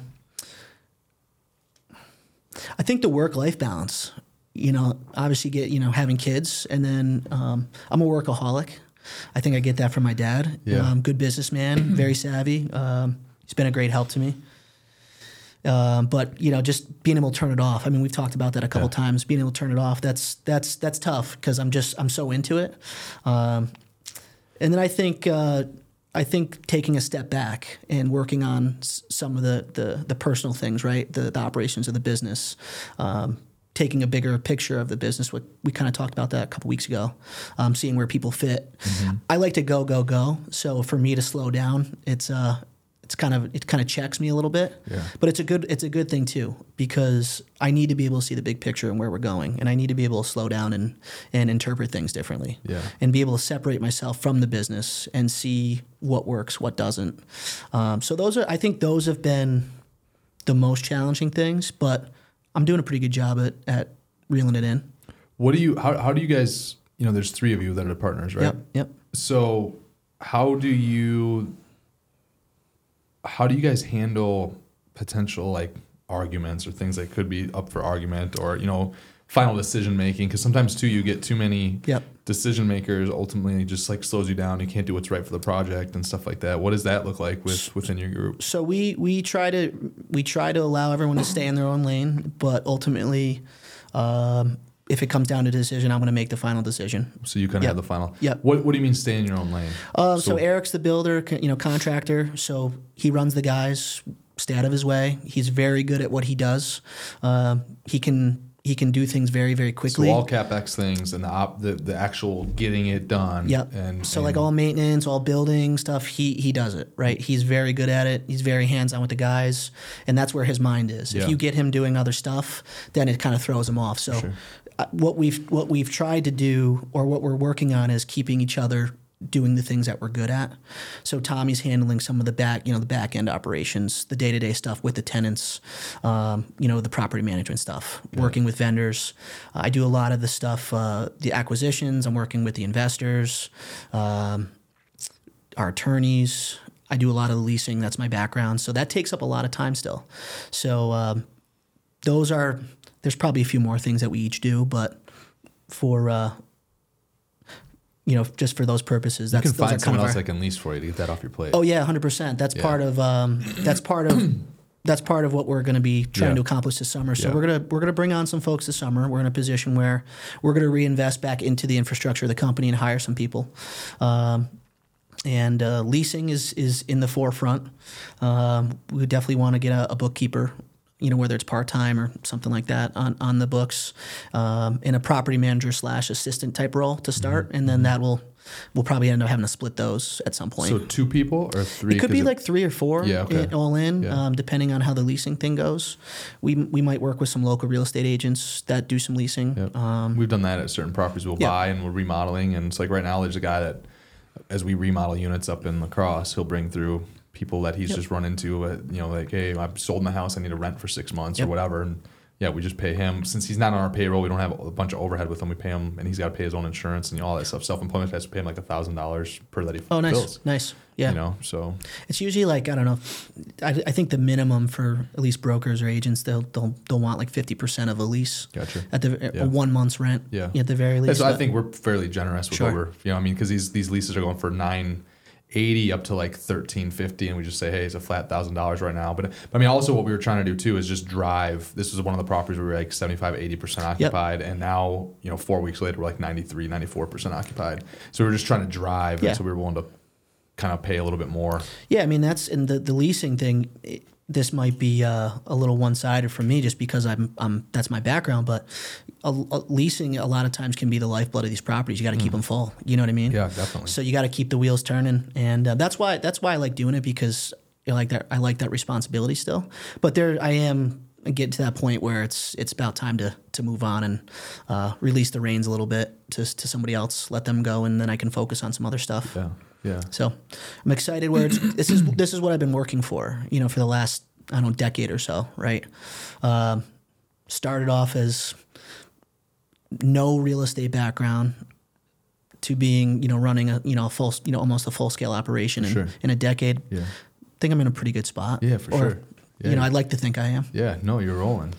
think the work-life balance, obviously having kids, and then I'm a workaholic. I think I get that from my dad. Yeah. Good businessman, very savvy. He's been a great help to me. But just being able to turn it off. I mean, we've talked about that a couple times. Being able to turn it off, that's tough because I'm so into it. And then I think taking a step back and working on some of the personal things, right? The operations of the business, taking a bigger picture of the business. We kind of talked about that a couple weeks ago, seeing where people fit. Mm-hmm. I like to go. So for me to slow down, it kind of checks me a little bit. Yeah. But it's a good thing too, because I need to be able to see the big picture and where we're going, and I need to be able to slow down and interpret things differently. Yeah. And be able to separate myself from the business and see what works, what doesn't. So I think those have been the most challenging things, but I'm doing a pretty good job at reeling it in. How do you guys, there's 3 of you that are partners, right? Yep. So how do you guys handle potential like arguments or things that could be up for argument, or final decision making? Because sometimes too you get too many decision makers. Ultimately, it just like slows you down. You can't do what's right for the project and stuff like that. What does that look like within your group? So we try to allow everyone to stay in their own lane, but ultimately, if it comes down to a decision, I'm going to make the final decision. So you kind of have the final. Yep. What do you mean stay in your own lane? So Eric's the builder, contractor. So he runs the guys. Stay out of his way. He's very good at what he does. He can do things very, very quickly. So all CapEx things and the actual getting it done. Yep. And like all maintenance, all building stuff, he does it, right? He's very good at it. He's very hands-on with the guys, and that's where his mind is. If you get him doing other stuff, then it kind of throws him off. So what we've tried to do, or what we're working on, is keeping each other doing the things that we're good at. So Tommy's handling some of the back end operations, the day-to-day stuff with the tenants, the property management stuff, working with vendors. I do a lot of the stuff, the acquisitions. I'm working with the investors, our attorneys. I do a lot of the leasing. That's my background. So that takes up a lot of time still. So there's probably a few more things that we each do, but for just for those purposes, You those can find are someone kind else of that can lease for you to get that off your plate. Oh yeah, 100%. That's part of that's part of what we're going to be trying to accomplish this summer. So we're gonna bring on some folks this summer. We're in a position where we're going to reinvest back into the infrastructure of the company and hire some people. And leasing is in the forefront. We definitely want to get a bookkeeper, whether it's part-time or something like that on the books, in a property manager / assistant type role to start. And then we'll probably end up having to split those at some point. So 2 people or 3? It could be like 3 or 4 all in, Yeah. depending on how the leasing thing goes. We might work with some local real estate agents that do some leasing. Yep. We've done that at certain properties we'll buy and we're remodeling. And it's like right now there's a guy that, as we remodel units up in La Crosse, he'll bring through people that he's just run into, like, hey, I've sold my house, I need to rent for 6 months or whatever. And we just pay him. Since he's not on our payroll, we don't have a bunch of overhead with him. We pay him, and he's got to pay his own insurance and all that stuff. Self-employment has to pay him like $1,000 per that he fills. Nice. Yeah. So it's usually like, I don't know, I think the minimum for at least brokers or agents, they'll want like 50% of a lease. Gotcha. At a 1 month's rent. Yeah. At the very least. So I think we're fairly generous with because these leases are going for $980 up to like $1,350, and we just say, hey, it's a flat $1,000 right now. But I mean, also what we were trying to do too is just drive. This was one of the properties where we were like 75-80% occupied, and now 4 weeks later we're like 93-94% occupied. So we're just trying to drive, and so we were willing to kind of pay a little bit more. Yeah, I mean that's in the leasing thing. This might be a little one-sided for me just because I'm that's my background, but leasing a lot of times can be the lifeblood of these properties. You got to keep them full. You know what I mean? Yeah, definitely. So you got to keep the wheels turning, and that's why I like doing it, because I like that responsibility still. But I am getting to that point where it's about time to move on and release the reins a little bit to somebody else, let them go, and then I can focus on some other stuff. Yeah. So I'm excited where this is what I've been working for, for the last, decade or so, right? Started off as no real estate background to being, running a full, almost a full scale operation in a decade. Yeah. I think I'm in a pretty good spot. Yeah, for sure. Yeah. I'd like to think I am. Yeah, no, you're rolling.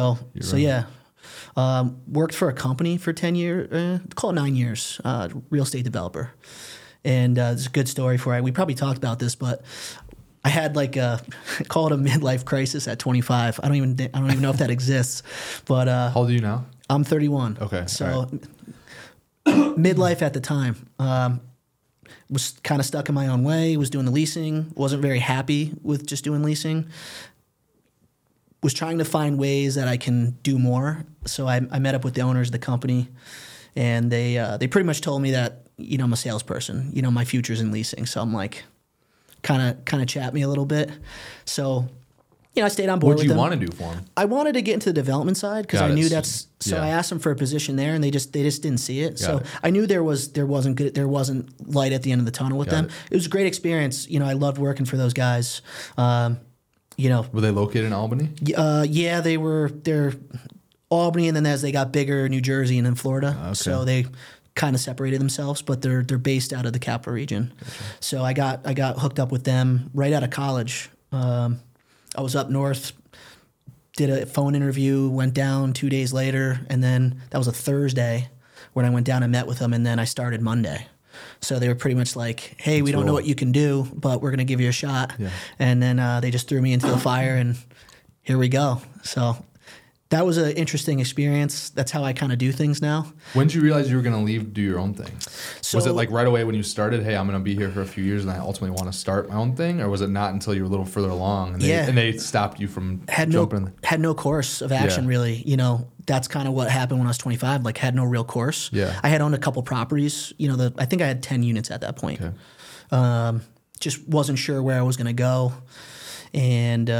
Worked for a company for 10 years, call it 9 years, real estate developer. And it's a good story for it. We probably talked about this, but I had call it a midlife crisis at 25. I don't even know if that exists. But how old are you now? I'm 31. Okay. So midlife at the time. Was kind of stuck in my own way. Was doing the leasing. Wasn't very happy with just doing leasing. Was trying to find ways that I can do more. So I met up with the owners of the company, and they pretty much told me that, I'm a salesperson. My future's in leasing. So I'm like, kind of chat me a little bit. So, I stayed on board with them. What did you want to do for them? I wanted to get into the development side because I knew that's. So I asked them for a position there, and they just didn't see it. I knew there wasn't light at the end of the tunnel with them. It was a great experience. I loved working for those guys. Were they located in Albany? Yeah, they're Albany, and then as they got bigger, New Jersey, and then Florida. Okay. So they kind of separated themselves, but they're based out of the capital region. Gotcha. So I got hooked up with them right out of college. I was up north, did a phone interview, went down 2 days later, and then that was a Thursday when I went down and met with them, and then I started Monday. So they were pretty much like, hey, we don't know what you can do, but we're going to give you a shot. Yeah. And then they just threw me into the fire, and here we go. So that was an interesting experience. That's how I kind of do things now. When did you realize you were going to do your own thing? So, was it like right away when you started, hey, I'm going to be here for a few years and I ultimately want to start my own thing? Or was it not until you were a little further along and they stopped you from jumping? Had no course of action, really. That's kind of what happened when I was 25, had no real course. Yeah. I had owned a couple properties. I think I had 10 units at that point. Okay. Just wasn't sure where I was going to go. And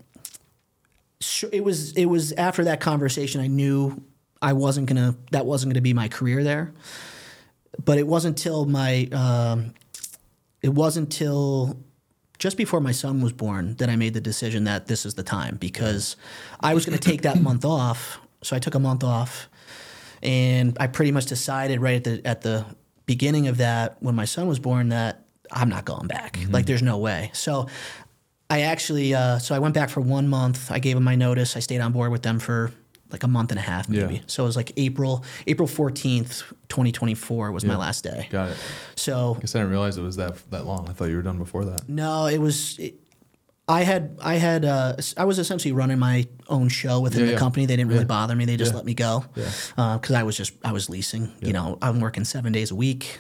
it was after that conversation I knew that wasn't gonna be my career there. but it wasn't till just before my son was born that I made the decision that this is the time, because I was going to take that month off. So I took a month off, and I pretty much decided right at the beginning of that, when my son was born, that I'm not going back. Like, there's no way. So I actually, so I went back for 1 month. I gave them my notice. I stayed on board with them for like a month and a half, maybe. Yeah. So it was like April 14th, 2024 was my last day. Got it. So I guess I didn't realize it was that long. I thought you were done before that. no, I was essentially running my own show within the company. They didn't really bother me. They just let me go. Because I was leasing, you know, I'm working 7 days a week.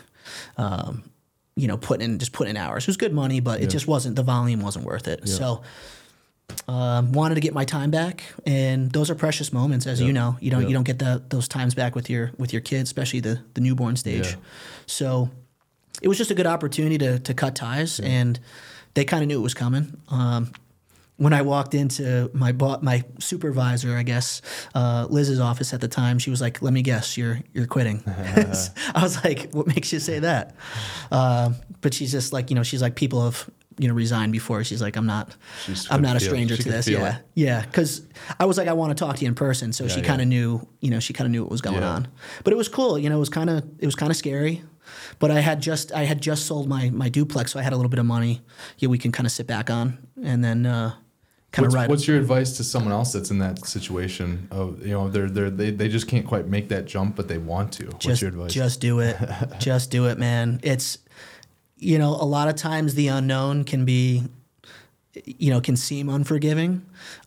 You know, putting in hours. It was good money, but it just wasn't, the volume wasn't worth it. So wanted to get my time back, and those are precious moments, as you know. You don't get those times back with your kids, especially the newborn stage. Yeah. So it was just a good opportunity to cut ties, and they kind of knew it was coming. When I walked into my supervisor, I guess, Liz's office at the time, she was like, "Let me guess, you're quitting." I was like, "What makes you say that?" But she's just like, you know, she's like, people have, you know, resigned before. She's like, I'm not a stranger to this. Yeah. Yeah. Because I was like, I want to talk to you in person. So she kind of knew, you know, what was going on. But it was cool. You know, it was kind of scary. But I had just sold my duplex, so I had a little bit of money. Yeah, we can kind of sit back on, and then kind of ride. What's your advice to someone else that's in that situation? Of, you know, they just can't quite make that jump, but they want to. What's your advice? Just do it. Just do it, man. It's, you know, a lot of times the unknown can be, you know, can seem unforgiving,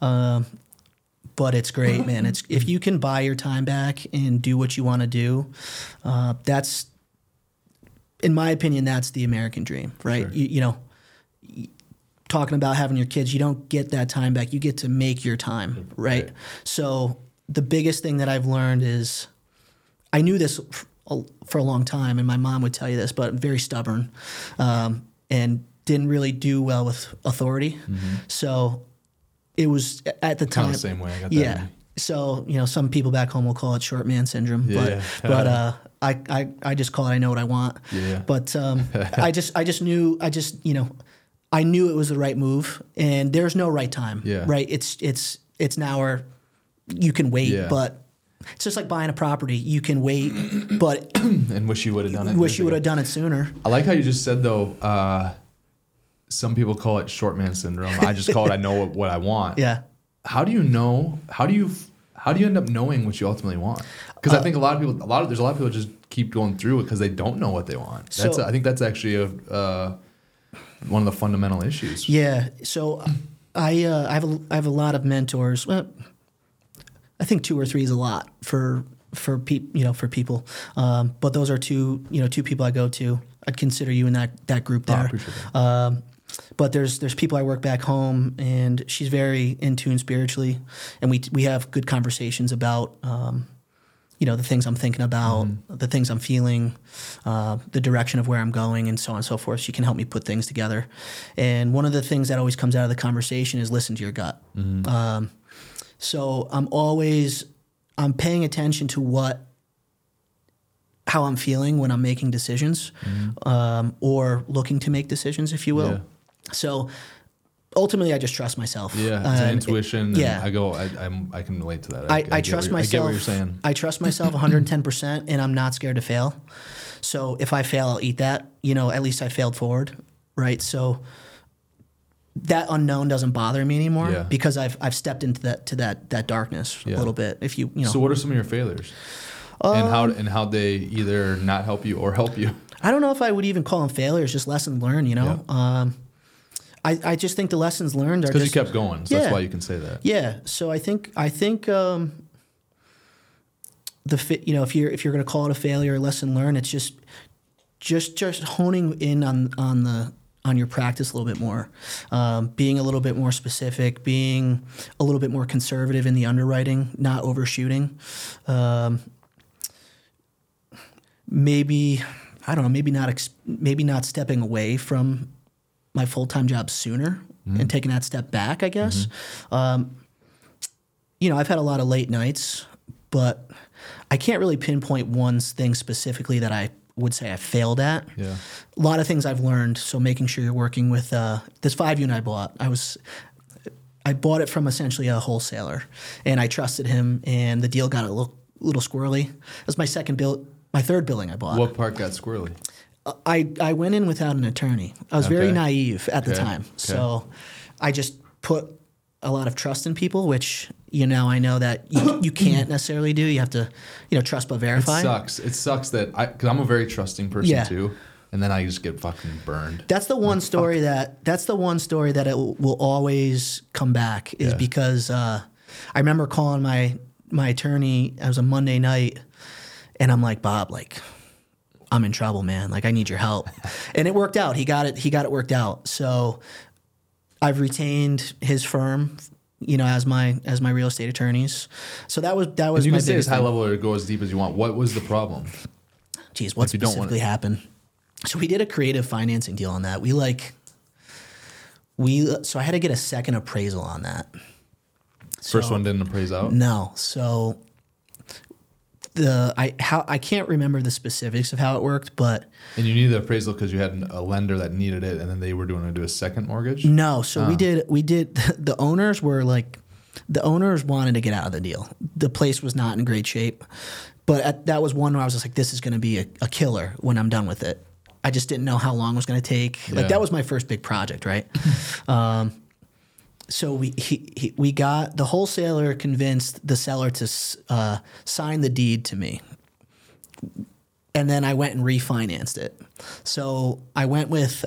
but it's great, man. It's, if you can buy your time back and do what you want to do, that's, in my opinion, that's the American dream, right? Sure. You know, talking about having your kids, you don't get that time back. You get to make your time, right? So the biggest thing that I've learned is, I knew this for a long time, and my mom would tell you this, but very stubborn, and didn't really do well with authority. So it was at the time. Kind of the same way. I got that. Yeah. So, you know, some people back home will call it short man syndrome, but I just call it, I know what I want. Yeah. But I just knew, you know, I knew it was the right move, and there's no right time. Yeah. Right. It's now, or you can wait, but it's just like buying a property. You can wait, but and wish you would have done it. Wish you would have done it sooner. I like how you just said, though, some people call it short man syndrome. I just call it, I know what I want. Yeah. How do you know? How do you end up knowing what you ultimately want? Because I think there's a lot of people just keep going through it because they don't know what they want. I think that's actually one of the fundamental issues. Yeah. So I have a lot of mentors. Well, I think 2 or 3 is a lot for people. But those are two people I go to. I'd consider you in that group there. I appreciate that. But there's people I work back home, and she's very in tune spiritually, and we have good conversations about the things I'm thinking about, the things I'm feeling, the direction of where I'm going, and so on and so forth. She can help me put things together. And one of the things that always comes out of the conversation is listen to your gut. So I'm paying attention to how I'm feeling when I'm making decisions, or looking to make decisions, if you will. Yeah. So ultimately, I just trust myself. Yeah, it's an intuition. Yeah. I can relate to that. I trust myself. I get what you're saying. I trust myself 110%, and I'm not scared to fail. So if I fail, I'll eat that. At least I failed forward, right? So that unknown doesn't bother me anymore because I've stepped into that darkness a little bit. If you know. So what are some of your failures? And how they either not help you or help you? I don't know if I would even call them failures, just lessons learned. Yeah. I just think the lessons learned are because you kept going, so that's why you can say that. Yeah. So I think if you're going to call it a failure or lesson learned, it's just honing in on your practice a little bit more, being a little bit more specific, being a little bit more conservative in the underwriting, not overshooting. Maybe not stepping away from my full-time job sooner and taking that step back, I guess. I've had a lot of late nights, but I can't really pinpoint one thing specifically that I would say I failed at. Yeah. A lot of things I've learned. So making sure you're working with this 5 unit I bought. I bought it from essentially a wholesaler, and I trusted him, and the deal got a little squirrely. It was my third building I bought. What part got squirrely? I went in without an attorney. I was very naive at the time. So I just put a lot of trust in people, which, I know that you can't necessarily do. You have to, trust but verify. It sucks that because I'm a very trusting person too. And then I just get fucking burned. That's the one story that it will always come back is because I remember calling my attorney. It was a Monday night, and I'm like, Bob, like, I'm in trouble, man. Like, I need your help. And it worked out. He got it worked out. So I've retained his firm, as my real estate attorneys. So that was you my can say as biggest high thing. level or go as deep as you want. What was the problem? Geez, what you don't want specifically happened? So we did a creative financing deal on that. So I had to get a second appraisal on that. First one didn't appraise out? No. So I can't remember the specifics of how it worked, but And you needed the appraisal because you had a lender that needed it, and then they were to do a second mortgage? no. So we did the owners wanted to get out of the deal. The place was not in great shape. But that was one where I was just like, this is going to be a killer when I'm done with it. I just didn't know how long it was going to take. Like, that was my first big project, right? So we got the wholesaler convinced the seller to sign the deed to me, and then I went and refinanced it. So I went with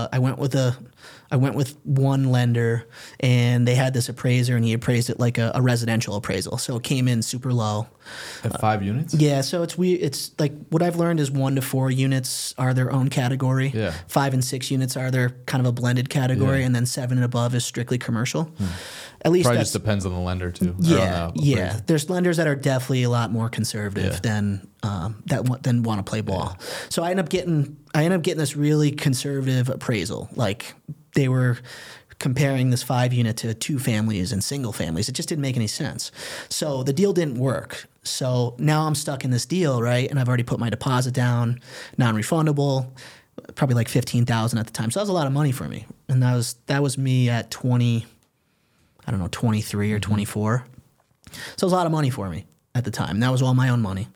one lender, and they had this appraiser, and he appraised it like a residential appraisal. So it came in super low. At 5 units? Yeah, so it's weird. It's like what I've learned is 1 to 4 units are their own category. Yeah. 5 and 6 units are their kind of a blended category, and then 7 and above is strictly commercial. At least Probably that's just depends on the lender too. yeah. There's lenders that are definitely a lot more conservative than want to play ball. So I end up getting this really conservative appraisal. Like, they were comparing this 5 unit to 2 families and single families. It just didn't make any sense. So the deal didn't work. So now I'm stuck in this deal, right? And I've already put my deposit down, non-refundable, probably like $15,000 at the time. So that was a lot of money for me. And that was me at 23 or 24. So it was a lot of money for me at the time. That was all my own money.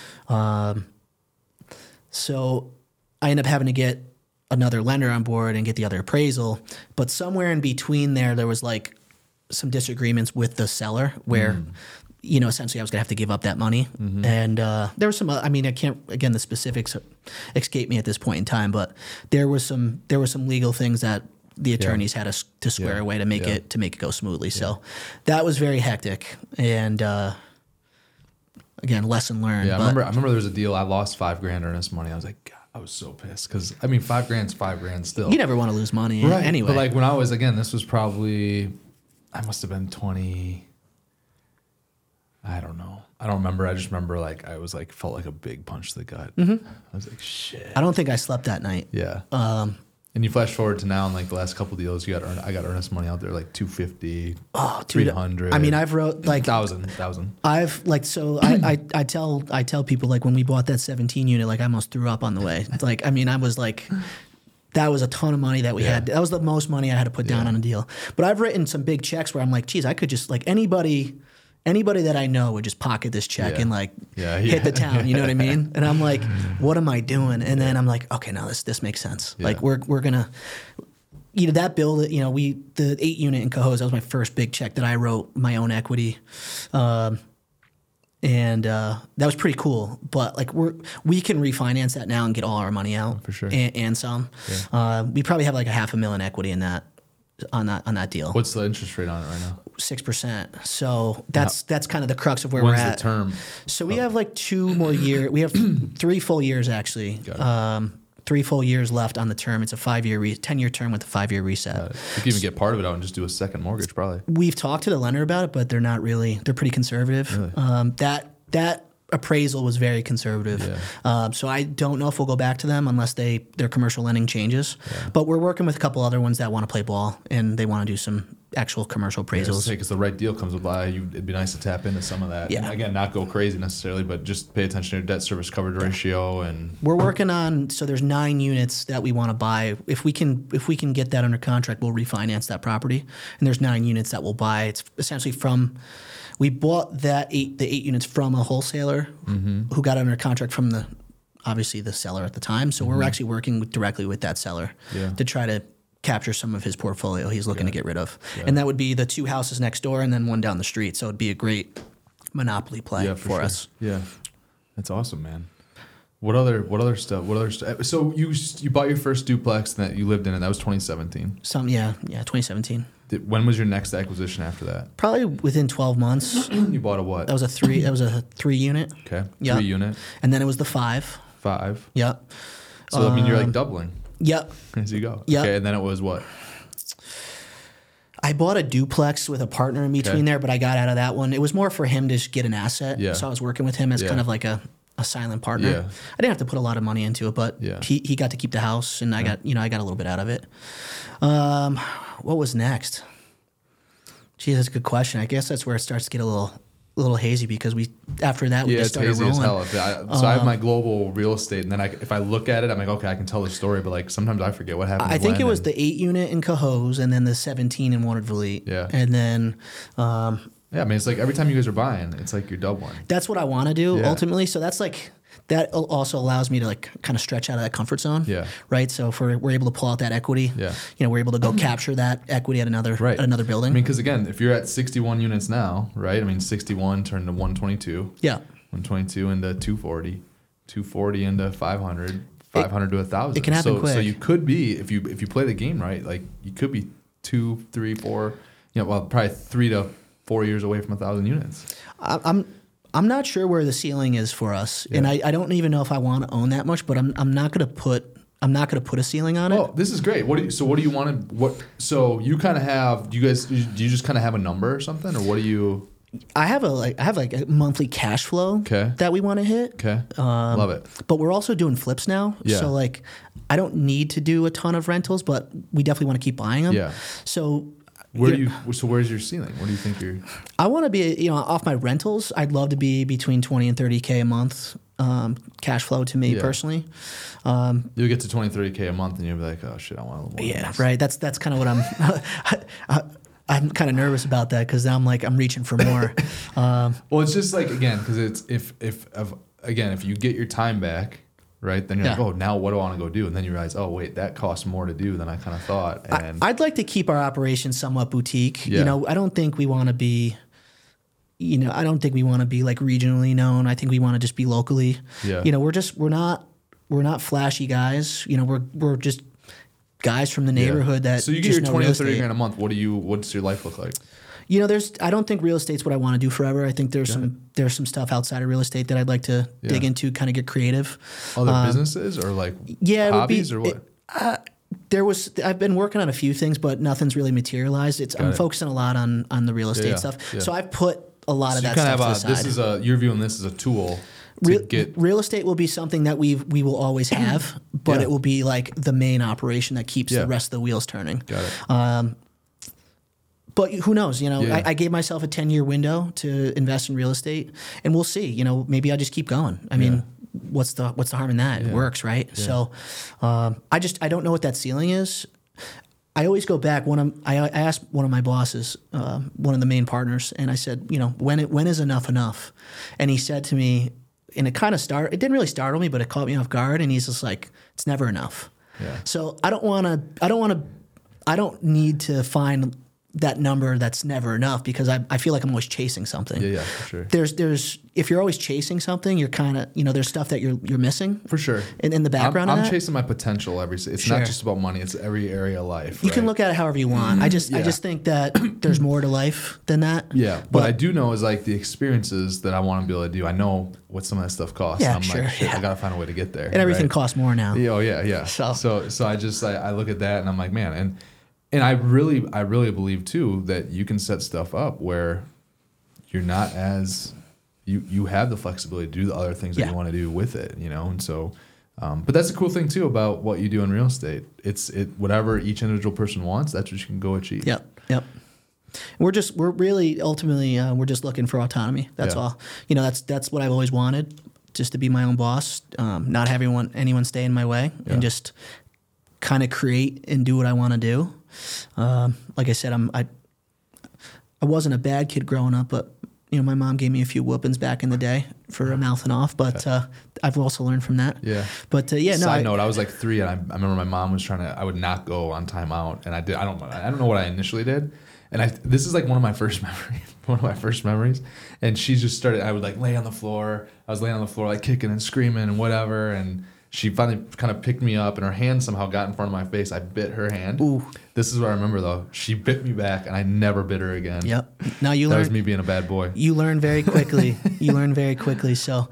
So I ended up having to get another lender on board and get the other appraisal. But somewhere in between there was like some disagreements with the seller where, essentially I was going to have to give up that money. And there was some, the specifics escape me at this point in time, but there were some legal things that the attorneys had to square away to make it go smoothly. So that was very hectic. And again, lesson learned. Yeah, I remember there was a deal. I lost $5,000 earnest money. I was like, God, I was so pissed because $5,000's $5,000 still. You never want to lose money, right? Anyway, but like when I was this was probably, I must have been 20. I don't know. I don't remember. I just remember felt like a big punch to the gut. I was like, shit. I don't think I slept that night. Yeah. And you flash forward to now, and like the last couple deals, I got earnest money out there like $250, $300. I mean, I've wrote like thousand. I've like I tell people like when we bought that 17 unit, like I almost threw up on the way. Like, I mean, I was like, that was a ton of money that we had. That was the most money I had to put down on a deal. But I've written some big checks where I'm like, geez, I could just like anybody that I know would just pocket this check and like hit the town, you know what I mean? And I'm like, what am I doing? And then I'm like, okay, now this makes sense. Yeah. Like we're gonna, that bill that, the 8 unit in Cohoes, that was my first big check that I wrote, my own equity. And that was pretty cool. But like we can refinance that now and get all our money out for sure, and some. Yeah. We probably have like $500,000 equity in that. On that deal. What's the interest rate on it right now? 6%. So that's kind of the crux of where we're at. When's the term? So we have like 2 more years. We have 3 full years actually. 3 full years left on the term. It's a 10-year term with a 5-year reset. You can even get part of it out and just do a second mortgage probably. We've talked to the lender about it, but they're pretty conservative. Really? That appraisal was very conservative. Yeah. So I don't know if we'll go back to them unless their commercial lending changes. Yeah. But we're working with a couple other ones that want to play ball and they want to do some actual commercial Yeah, appraisals. because the right deal comes by, it'd be nice to tap into some of that. Yeah. And again, not go crazy necessarily, but just pay attention to your debt service coverage ratio and. We're working on, so there's 9 units that we want to buy. If we can get that under contract, we'll refinance that property. And there's 9 units that we'll buy. It's essentially we bought the 8 units from a wholesaler who got under contract from obviously the seller at the time. So we're actually working directly with that seller to try to capture some of his portfolio he's looking to get rid of. Yeah. And that would be the 2 houses next door and then one down the street. So it'd be a great monopoly play for us. Yeah. That's awesome, man. What other stuff? So you bought your first duplex that you lived in, and that was 2017. 2017. When was your next acquisition after that? Probably within 12 months. You bought a what? That was a 3 unit. Okay. Yep. 3 unit. And then it was the 5. 5. Yep. So I mean, you're like doubling. Yep. As you go. Yep. Okay. And then it was what? I bought a duplex with a partner in between there, but I got out of that one. It was more for him to get an asset. Yeah. So I was working with him as kind of like a silent partner. Yeah. I didn't have to put a lot of money into it, but he got to keep the house, and I got a little bit out of it. What was next? Gee, that's a good question. I guess that's where it starts to get a little hazy because after that we just started rolling. As hell. So I have my global real estate, and then if I look at it, I'm like, okay, I can tell the story, but like sometimes I forget what happened. I think it was the 8 unit in Cohoes, and then the 17 in Watervliet. Yeah, and then. Yeah, I mean, it's like every time you guys are buying, it's like you're doubling. That's what I want to do ultimately. So that's like. That also allows me to like kind of stretch out of that comfort zone. Yeah. Right. So if we're able to pull out that equity, we're able to go capture that equity at another building. I mean, because again, if you're at 61 units now, right? I mean, 61 turned to 122. Yeah. 122 into 240, 240 into 500, 500 to 1,000. It can happen quick. So you could be, if you play the game right, like you could be 2, 3, 4, probably 3 to 4 years away from 1,000 units. I'm not sure where the ceiling is for us, and I don't even know if I want to own that much. But I'm not going to put a ceiling on it. Oh, this is great. What do you want to? So you kind of have? Do you just kind of have a number or something, or what do you? I have a monthly cash flow that we want to hit. Okay, love it. But we're also doing flips now, so like I don't need to do a ton of rentals, but we definitely want to keep buying them. Yeah. So. Where's your ceiling? What do you think you're? I want to be, off my rentals. I'd love to be between $20,000 and $30,000 a month cash flow to me personally. You'll get to $20,000, $30,000 a month, and you'll be like, oh shit, I want a little more. Yeah, right. That's kind of what I'm kind of nervous about that because I'm reaching for more. Well, it's just like again because it's if you get your time back. Right, then you're like, oh, now what do I want to go do? And then you realize, oh, wait, that costs more to do than I kind of thought. And I'd like to keep our operations somewhat boutique. Yeah. I don't think we want to be, I don't think we want to be like regionally known. I think we want to just be locally. Yeah. We're not flashy guys. We're just guys from the neighborhood that. So you get your $20,000 to $30,000 a month. What's your life look like? I don't think real estate's what I want to do forever. I think there's some stuff outside of real estate that I'd like to dig into, kind of get creative. Other businesses or like hobbies or what? I've been working on a few things, but nothing's really materialized. I'm focusing a lot on the real estate stuff. Yeah. So I've put a lot of that stuff to the side. You're viewing this as a tool. Real estate will be something that we will always have, but it will be like the main operation that keeps the rest of the wheels turning. Got it. But who knows? I gave myself a 10-year window to invest in real estate, and we'll see. Maybe I'll just keep going. I mean, what's the harm in that? It works, right? Yeah. So, I don't know what that ceiling is. I always go back. I asked one of my bosses, one of the main partners, and I said, when is enough? And he said to me, and it didn't really startle me, but it caught me off guard. And he's just like, it's never enough. Yeah. So I don't need to find that number that's never enough because I feel like I'm always chasing something. Yeah, for sure. There's if you're always chasing something, you're kind of there's stuff that you're missing for sure in the background. I'm chasing my potential it's not just about money. It's every area of life. You can look at it however you want. I just think that there's more to life than that. Yeah, but I do know is like the experiences that I want to be able to do. I know what some of that stuff costs. Yeah, I'm like, shit, I gotta find a way to get there. And everything costs more now. Oh yeah. So I look at that and I'm like, man, and I really believe too that you can set stuff up where you're not as you have the flexibility to do the other things that you want to do with it, and so but that's the cool thing too about what you do in real estate. It's whatever each individual person wants, that's what you can go achieve. Yep. we're really ultimately we're just looking for autonomy. That's Yeah. all. That's what I've always wanted, just to be my own boss, not having anyone stay in my way, Yeah. and just kind of create and do what I want to do. Like I said, I wasn't a bad kid growing up, but my mom gave me a few whoopings back in the day for mouthing off, but I've also learned from that. Yeah. But Side note, I was like 3, and I remember my mom was I would not go on timeout, and I don't know what I initially did. And this is like one of my first memories. And she just started, I would like lay on the floor. I was laying on the floor, like kicking and screaming and whatever. And she finally kind of picked me up, and her hand somehow got in front of my face. I bit her hand. Ooh. This is what I remember though. She bit me back, and I never bit her again. Yep. Now you That learn. was me being a bad boy. You learn very quickly. So,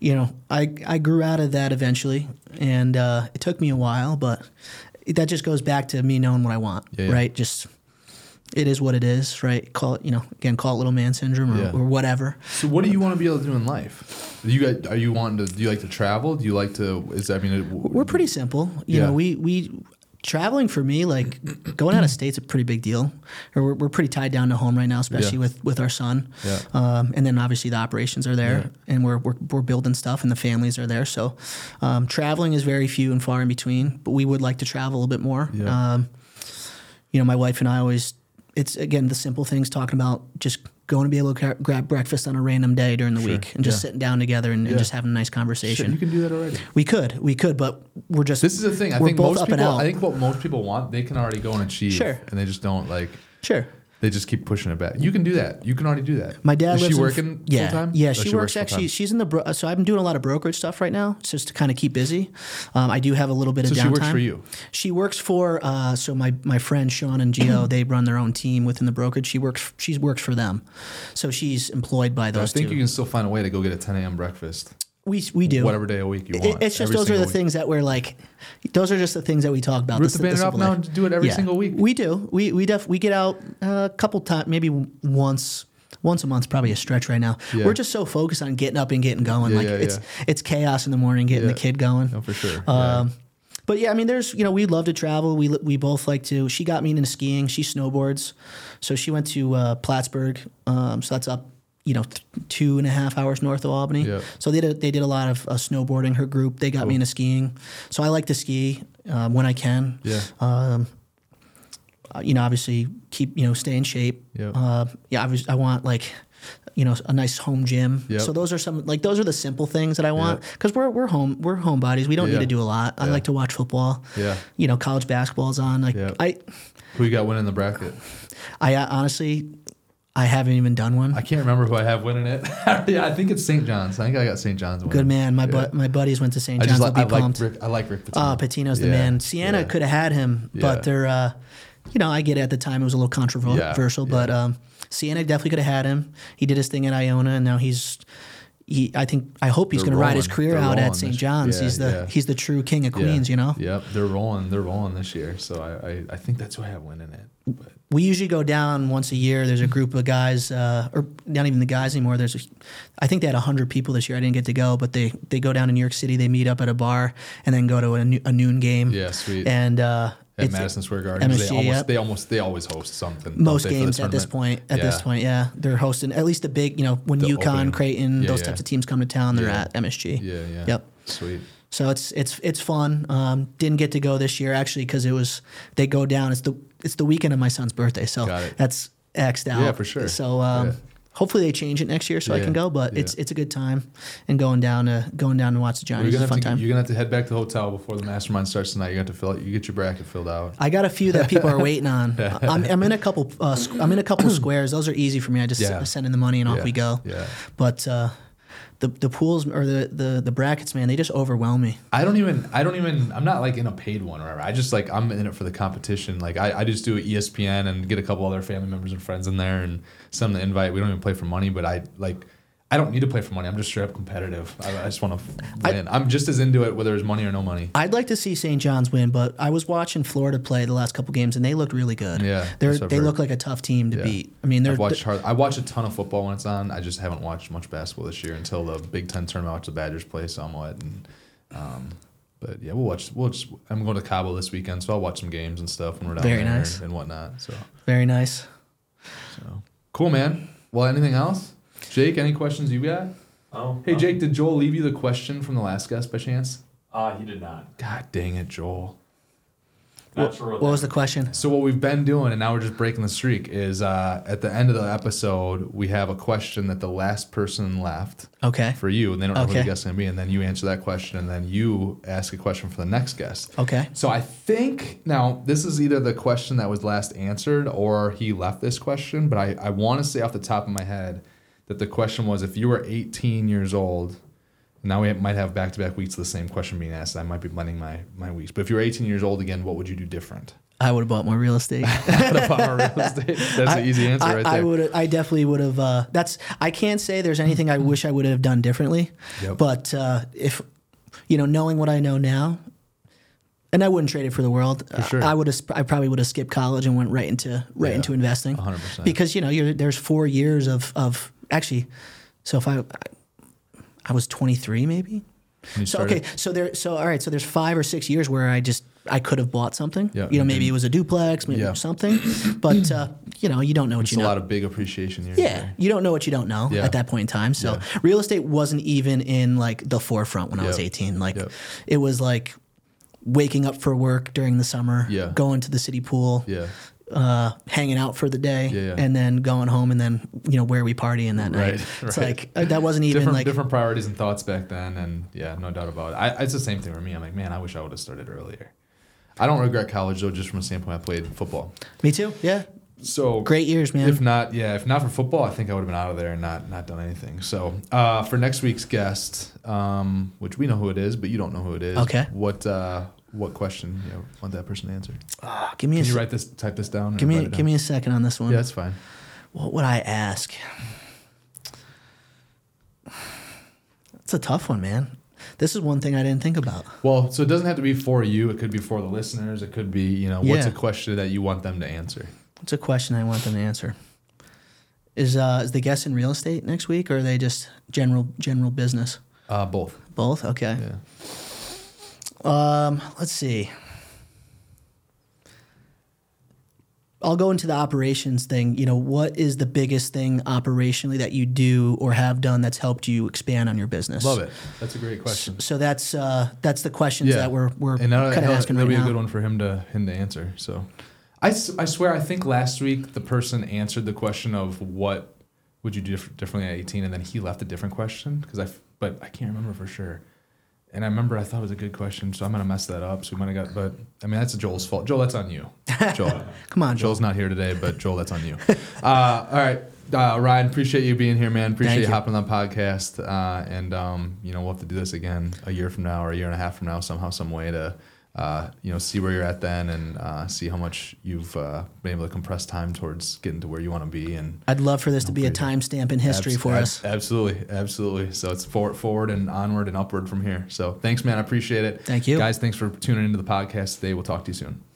I grew out of that eventually, and it took me a while, but that just goes back to me knowing what I want, Yeah. right? Just it is what it is, right? Call it, call it little man syndrome or whatever. So what do you want to be able to do in life? Do you like to travel? Do you like to? We're pretty simple. Yeah. We traveling for me, like going out of state's a pretty big deal. Or we're pretty tied down to home right now, especially with our son. Yeah. And then obviously the operations are there, and we're building stuff, and the families are there. So traveling is very few and far in between. But we would like to travel a little bit more. Yeah. My wife and I always. It's again the simple things, talking about just going to be able to grab breakfast on a random day during the week, and just sitting down together and just having a nice conversation. Shit, you can do that already. We could, but we're just. This is the thing. I we're think both most up and people. out. I think what most people want, they can already go and achieve. Sure. And they just don't like. Sure. They just keep pushing it back. You can do that. You can already do that. My dad is lives she in- working yeah, full time? Yeah, Oh, she works actually. full-time. She's in the so I'm doing a lot of brokerage stuff right now, just to kind of keep busy. I do have a little bit of So downtime. she works for you. She works for so my friend Sean and Gio. They run their own team within the brokerage. She works for them, so she's employed by I those think two. you can still find a way to go get a 10 a.m. breakfast. We do Whatever day a week you want. It's just every those are the single week. things that we're like. Those are just the things that we talk about. Rip the Band-Aid off now and do it every single week. We do. We get out a couple times, maybe once a month, probably a stretch right now. Yeah. We're just so focused on getting up and getting going. Yeah, It's chaos in the morning getting the kid going. No, for sure. But yeah, I mean, there's we love to travel. We both like to. She got me into skiing. She snowboards, so she went to Plattsburgh. So that's up 2.5 hours north of Albany. Yeah. So they did a lot of snowboarding. Her group, they got me into skiing. So I like to ski when I can. Yeah. Obviously keep stay in shape. Yeah. I want a nice home gym. Yep. So those are the simple things that I want, because we're homebodies. We don't need to do a lot. I like to watch football. Yeah. College basketball's on. Who you got winning the bracket? I honestly, I haven't even done one. I can't remember who I have winning it. Yeah, I think it's St. John's. I think I got St. John's winning. Good man. My buddies went to St. I John's. just They'll be pumped. I like Rick Pitino. Pitino's the man. Sienna could have had him, but they're, I get it, at the time it was a little controversial, but Sienna definitely could have had him. He did his thing at Iona, and now I hope he's going to ride his career out at St. John's. He's the true king of Queens, Yep, they're rolling this year. So I think that's who I have winning it. But We usually go down once a year. There's a group of guys, or not even the guys anymore. I think they had 100 people this year. I didn't get to go, but they go down to New York City. They meet up at a bar and then go to a noon game. Yeah, sweet. And at Madison Square Garden, MSG, they always host something. Most don't they, for the games at this tournament? point. They're hosting at least the big, when The UConn, opening. Creighton, those Yeah. types of teams come to town. They're Yeah. at MSG. Yeah. Yep. Sweet. So it's fun. Didn't get to go this year actually because they go down. It's the weekend of my son's birthday, so Got it. that's X'd out. Yeah, for sure. So Yeah. hopefully they change it next year so I Yeah. can go. But Yeah. it's a good time, and going down to watch the Giants is a fun time. You're gonna have to head back to the hotel before the mastermind starts tonight. You're gonna have to fill it. You get your bracket filled out. I got a few that people are waiting on. I'm in a couple. I'm in a couple squares. Those are easy for me. I just send in the money and off we go. Yeah. But the pools or the brackets, man, they just overwhelm me. I'm not like in a paid one or whatever. I just I'm in it for the competition. Like I just do ESPN and get a couple other family members and friends in there and send them the invite. We don't even play for money, but I don't need to play for money. I'm just straight up competitive. I just want to win. I'm just as into it whether it's money or no money. I'd like to see St. John's win, but I was watching Florida play the last couple games, and they looked really good. Yeah, they that's what I've heard. look like a tough team to Yeah. beat. I mean, I watch a ton of football when it's on. I just haven't watched much basketball this year until the Big Ten tournament. I watched the Badgers play somewhat, and but yeah, I'm going to Cabo this weekend, so I'll watch some games and stuff when we're down Very there nice. and whatnot. So very nice. Cool, man. Well, anything else? Jake, any questions you got? Oh. Hey, Jake, did Joel leave you the question from the last guest by chance? He did not. God dang it, Joel. Not sure What was the question? So what we've been doing, and now we're just breaking the streak, is at the end of the episode, we have a question that the last person left Okay. for you, and they don't know who the Okay. guest is going to be, and then you answer that question, and then you ask a question for the next guest. Okay. So I think, now, this is either the question that was last answered or he left this question, but I want to say off the top of my head that the question was, if you were 18 years old, now we might have back-to-back weeks of the same question being asked. I might be blending my weeks. But if you were 18 years old again, what would you do different? I would have bought more real estate. That's an easy answer right there. I would. I definitely would have. I can't say there's anything I wish I would have done differently. Yep. But if knowing what I know now, and I wouldn't trade it for the world. For sure. I probably would have skipped college and went right into into investing. 100%. Because there's 4 years of actually. So if I was 23 maybe. When you So started? okay, all right, so there's 5 or 6 years where I could have bought something. Yeah, Maybe it was a duplex, maybe Yeah. something. But you don't know what It's you a know. lot of big appreciation years. Yeah, there. you don't know what you don't know Yeah. at that point in time. So Yeah. real estate wasn't even in like the forefront when I was Yep. 18. Like Yep. it was like waking up for work during the summer, Yeah. going to the city pool, Yeah. hanging out for the day, Yeah. and then going home and then where we partying that night. Right, It's right. like that wasn't even like different priorities and thoughts back then, and yeah, no doubt about it. It's the same thing for me. I'm like, man, I wish I would have started earlier. I don't regret college though, just from a standpoint I played football. me too. Yeah, So great years, man. If not for football, I think I would have been out of there and not done anything. So for next week's guest, which we know who it is, but you don't know who it is. Okay. What question you want that person to answer? Give me Can a you se- type this down? give me a second on this one. Yeah, that's fine. What would I ask? It's a tough one, man. This is one thing I didn't think about. Well, so it doesn't have to be for you. It could be for the listeners. It could be, what's Yeah. a question that you want them to answer? It's a question I want them to answer. Is the guest in real estate next week, or are they just general business? Both. Both? Okay. Yeah. Let's see. I'll go into the operations thing. What is the biggest thing operationally that you do or have done that's helped you expand on your business? Love it. That's a great question. So that's the questions Yeah. that we're And kind of asking right that'll be now. a good one for him to answer. So, I swear, I think last week the person answered the question of what would you do differently at 18, and then he left a different question but I can't remember for sure. And I remember I thought it was a good question, so I'm gonna mess that up. So we might have but I mean that's Joel's fault. Joel, that's on you. Joel, Come on, Joel. Joel's not here today, but Joel, that's on you. All right. Ryan, appreciate you being here, man. Appreciate Thank you you. hopping on the podcast. And we'll have to do this again a year from now or a year and a half from now, somehow, some way to, see where you're at then and see how much you've been able to compress time towards getting to where you want to be. And I'd love for this to be a timestamp in history for us. Absolutely. So it's forward and onward and upward from here. So thanks, man. I appreciate it. Thank you. Guys, thanks for tuning into the podcast today. We'll talk to you soon.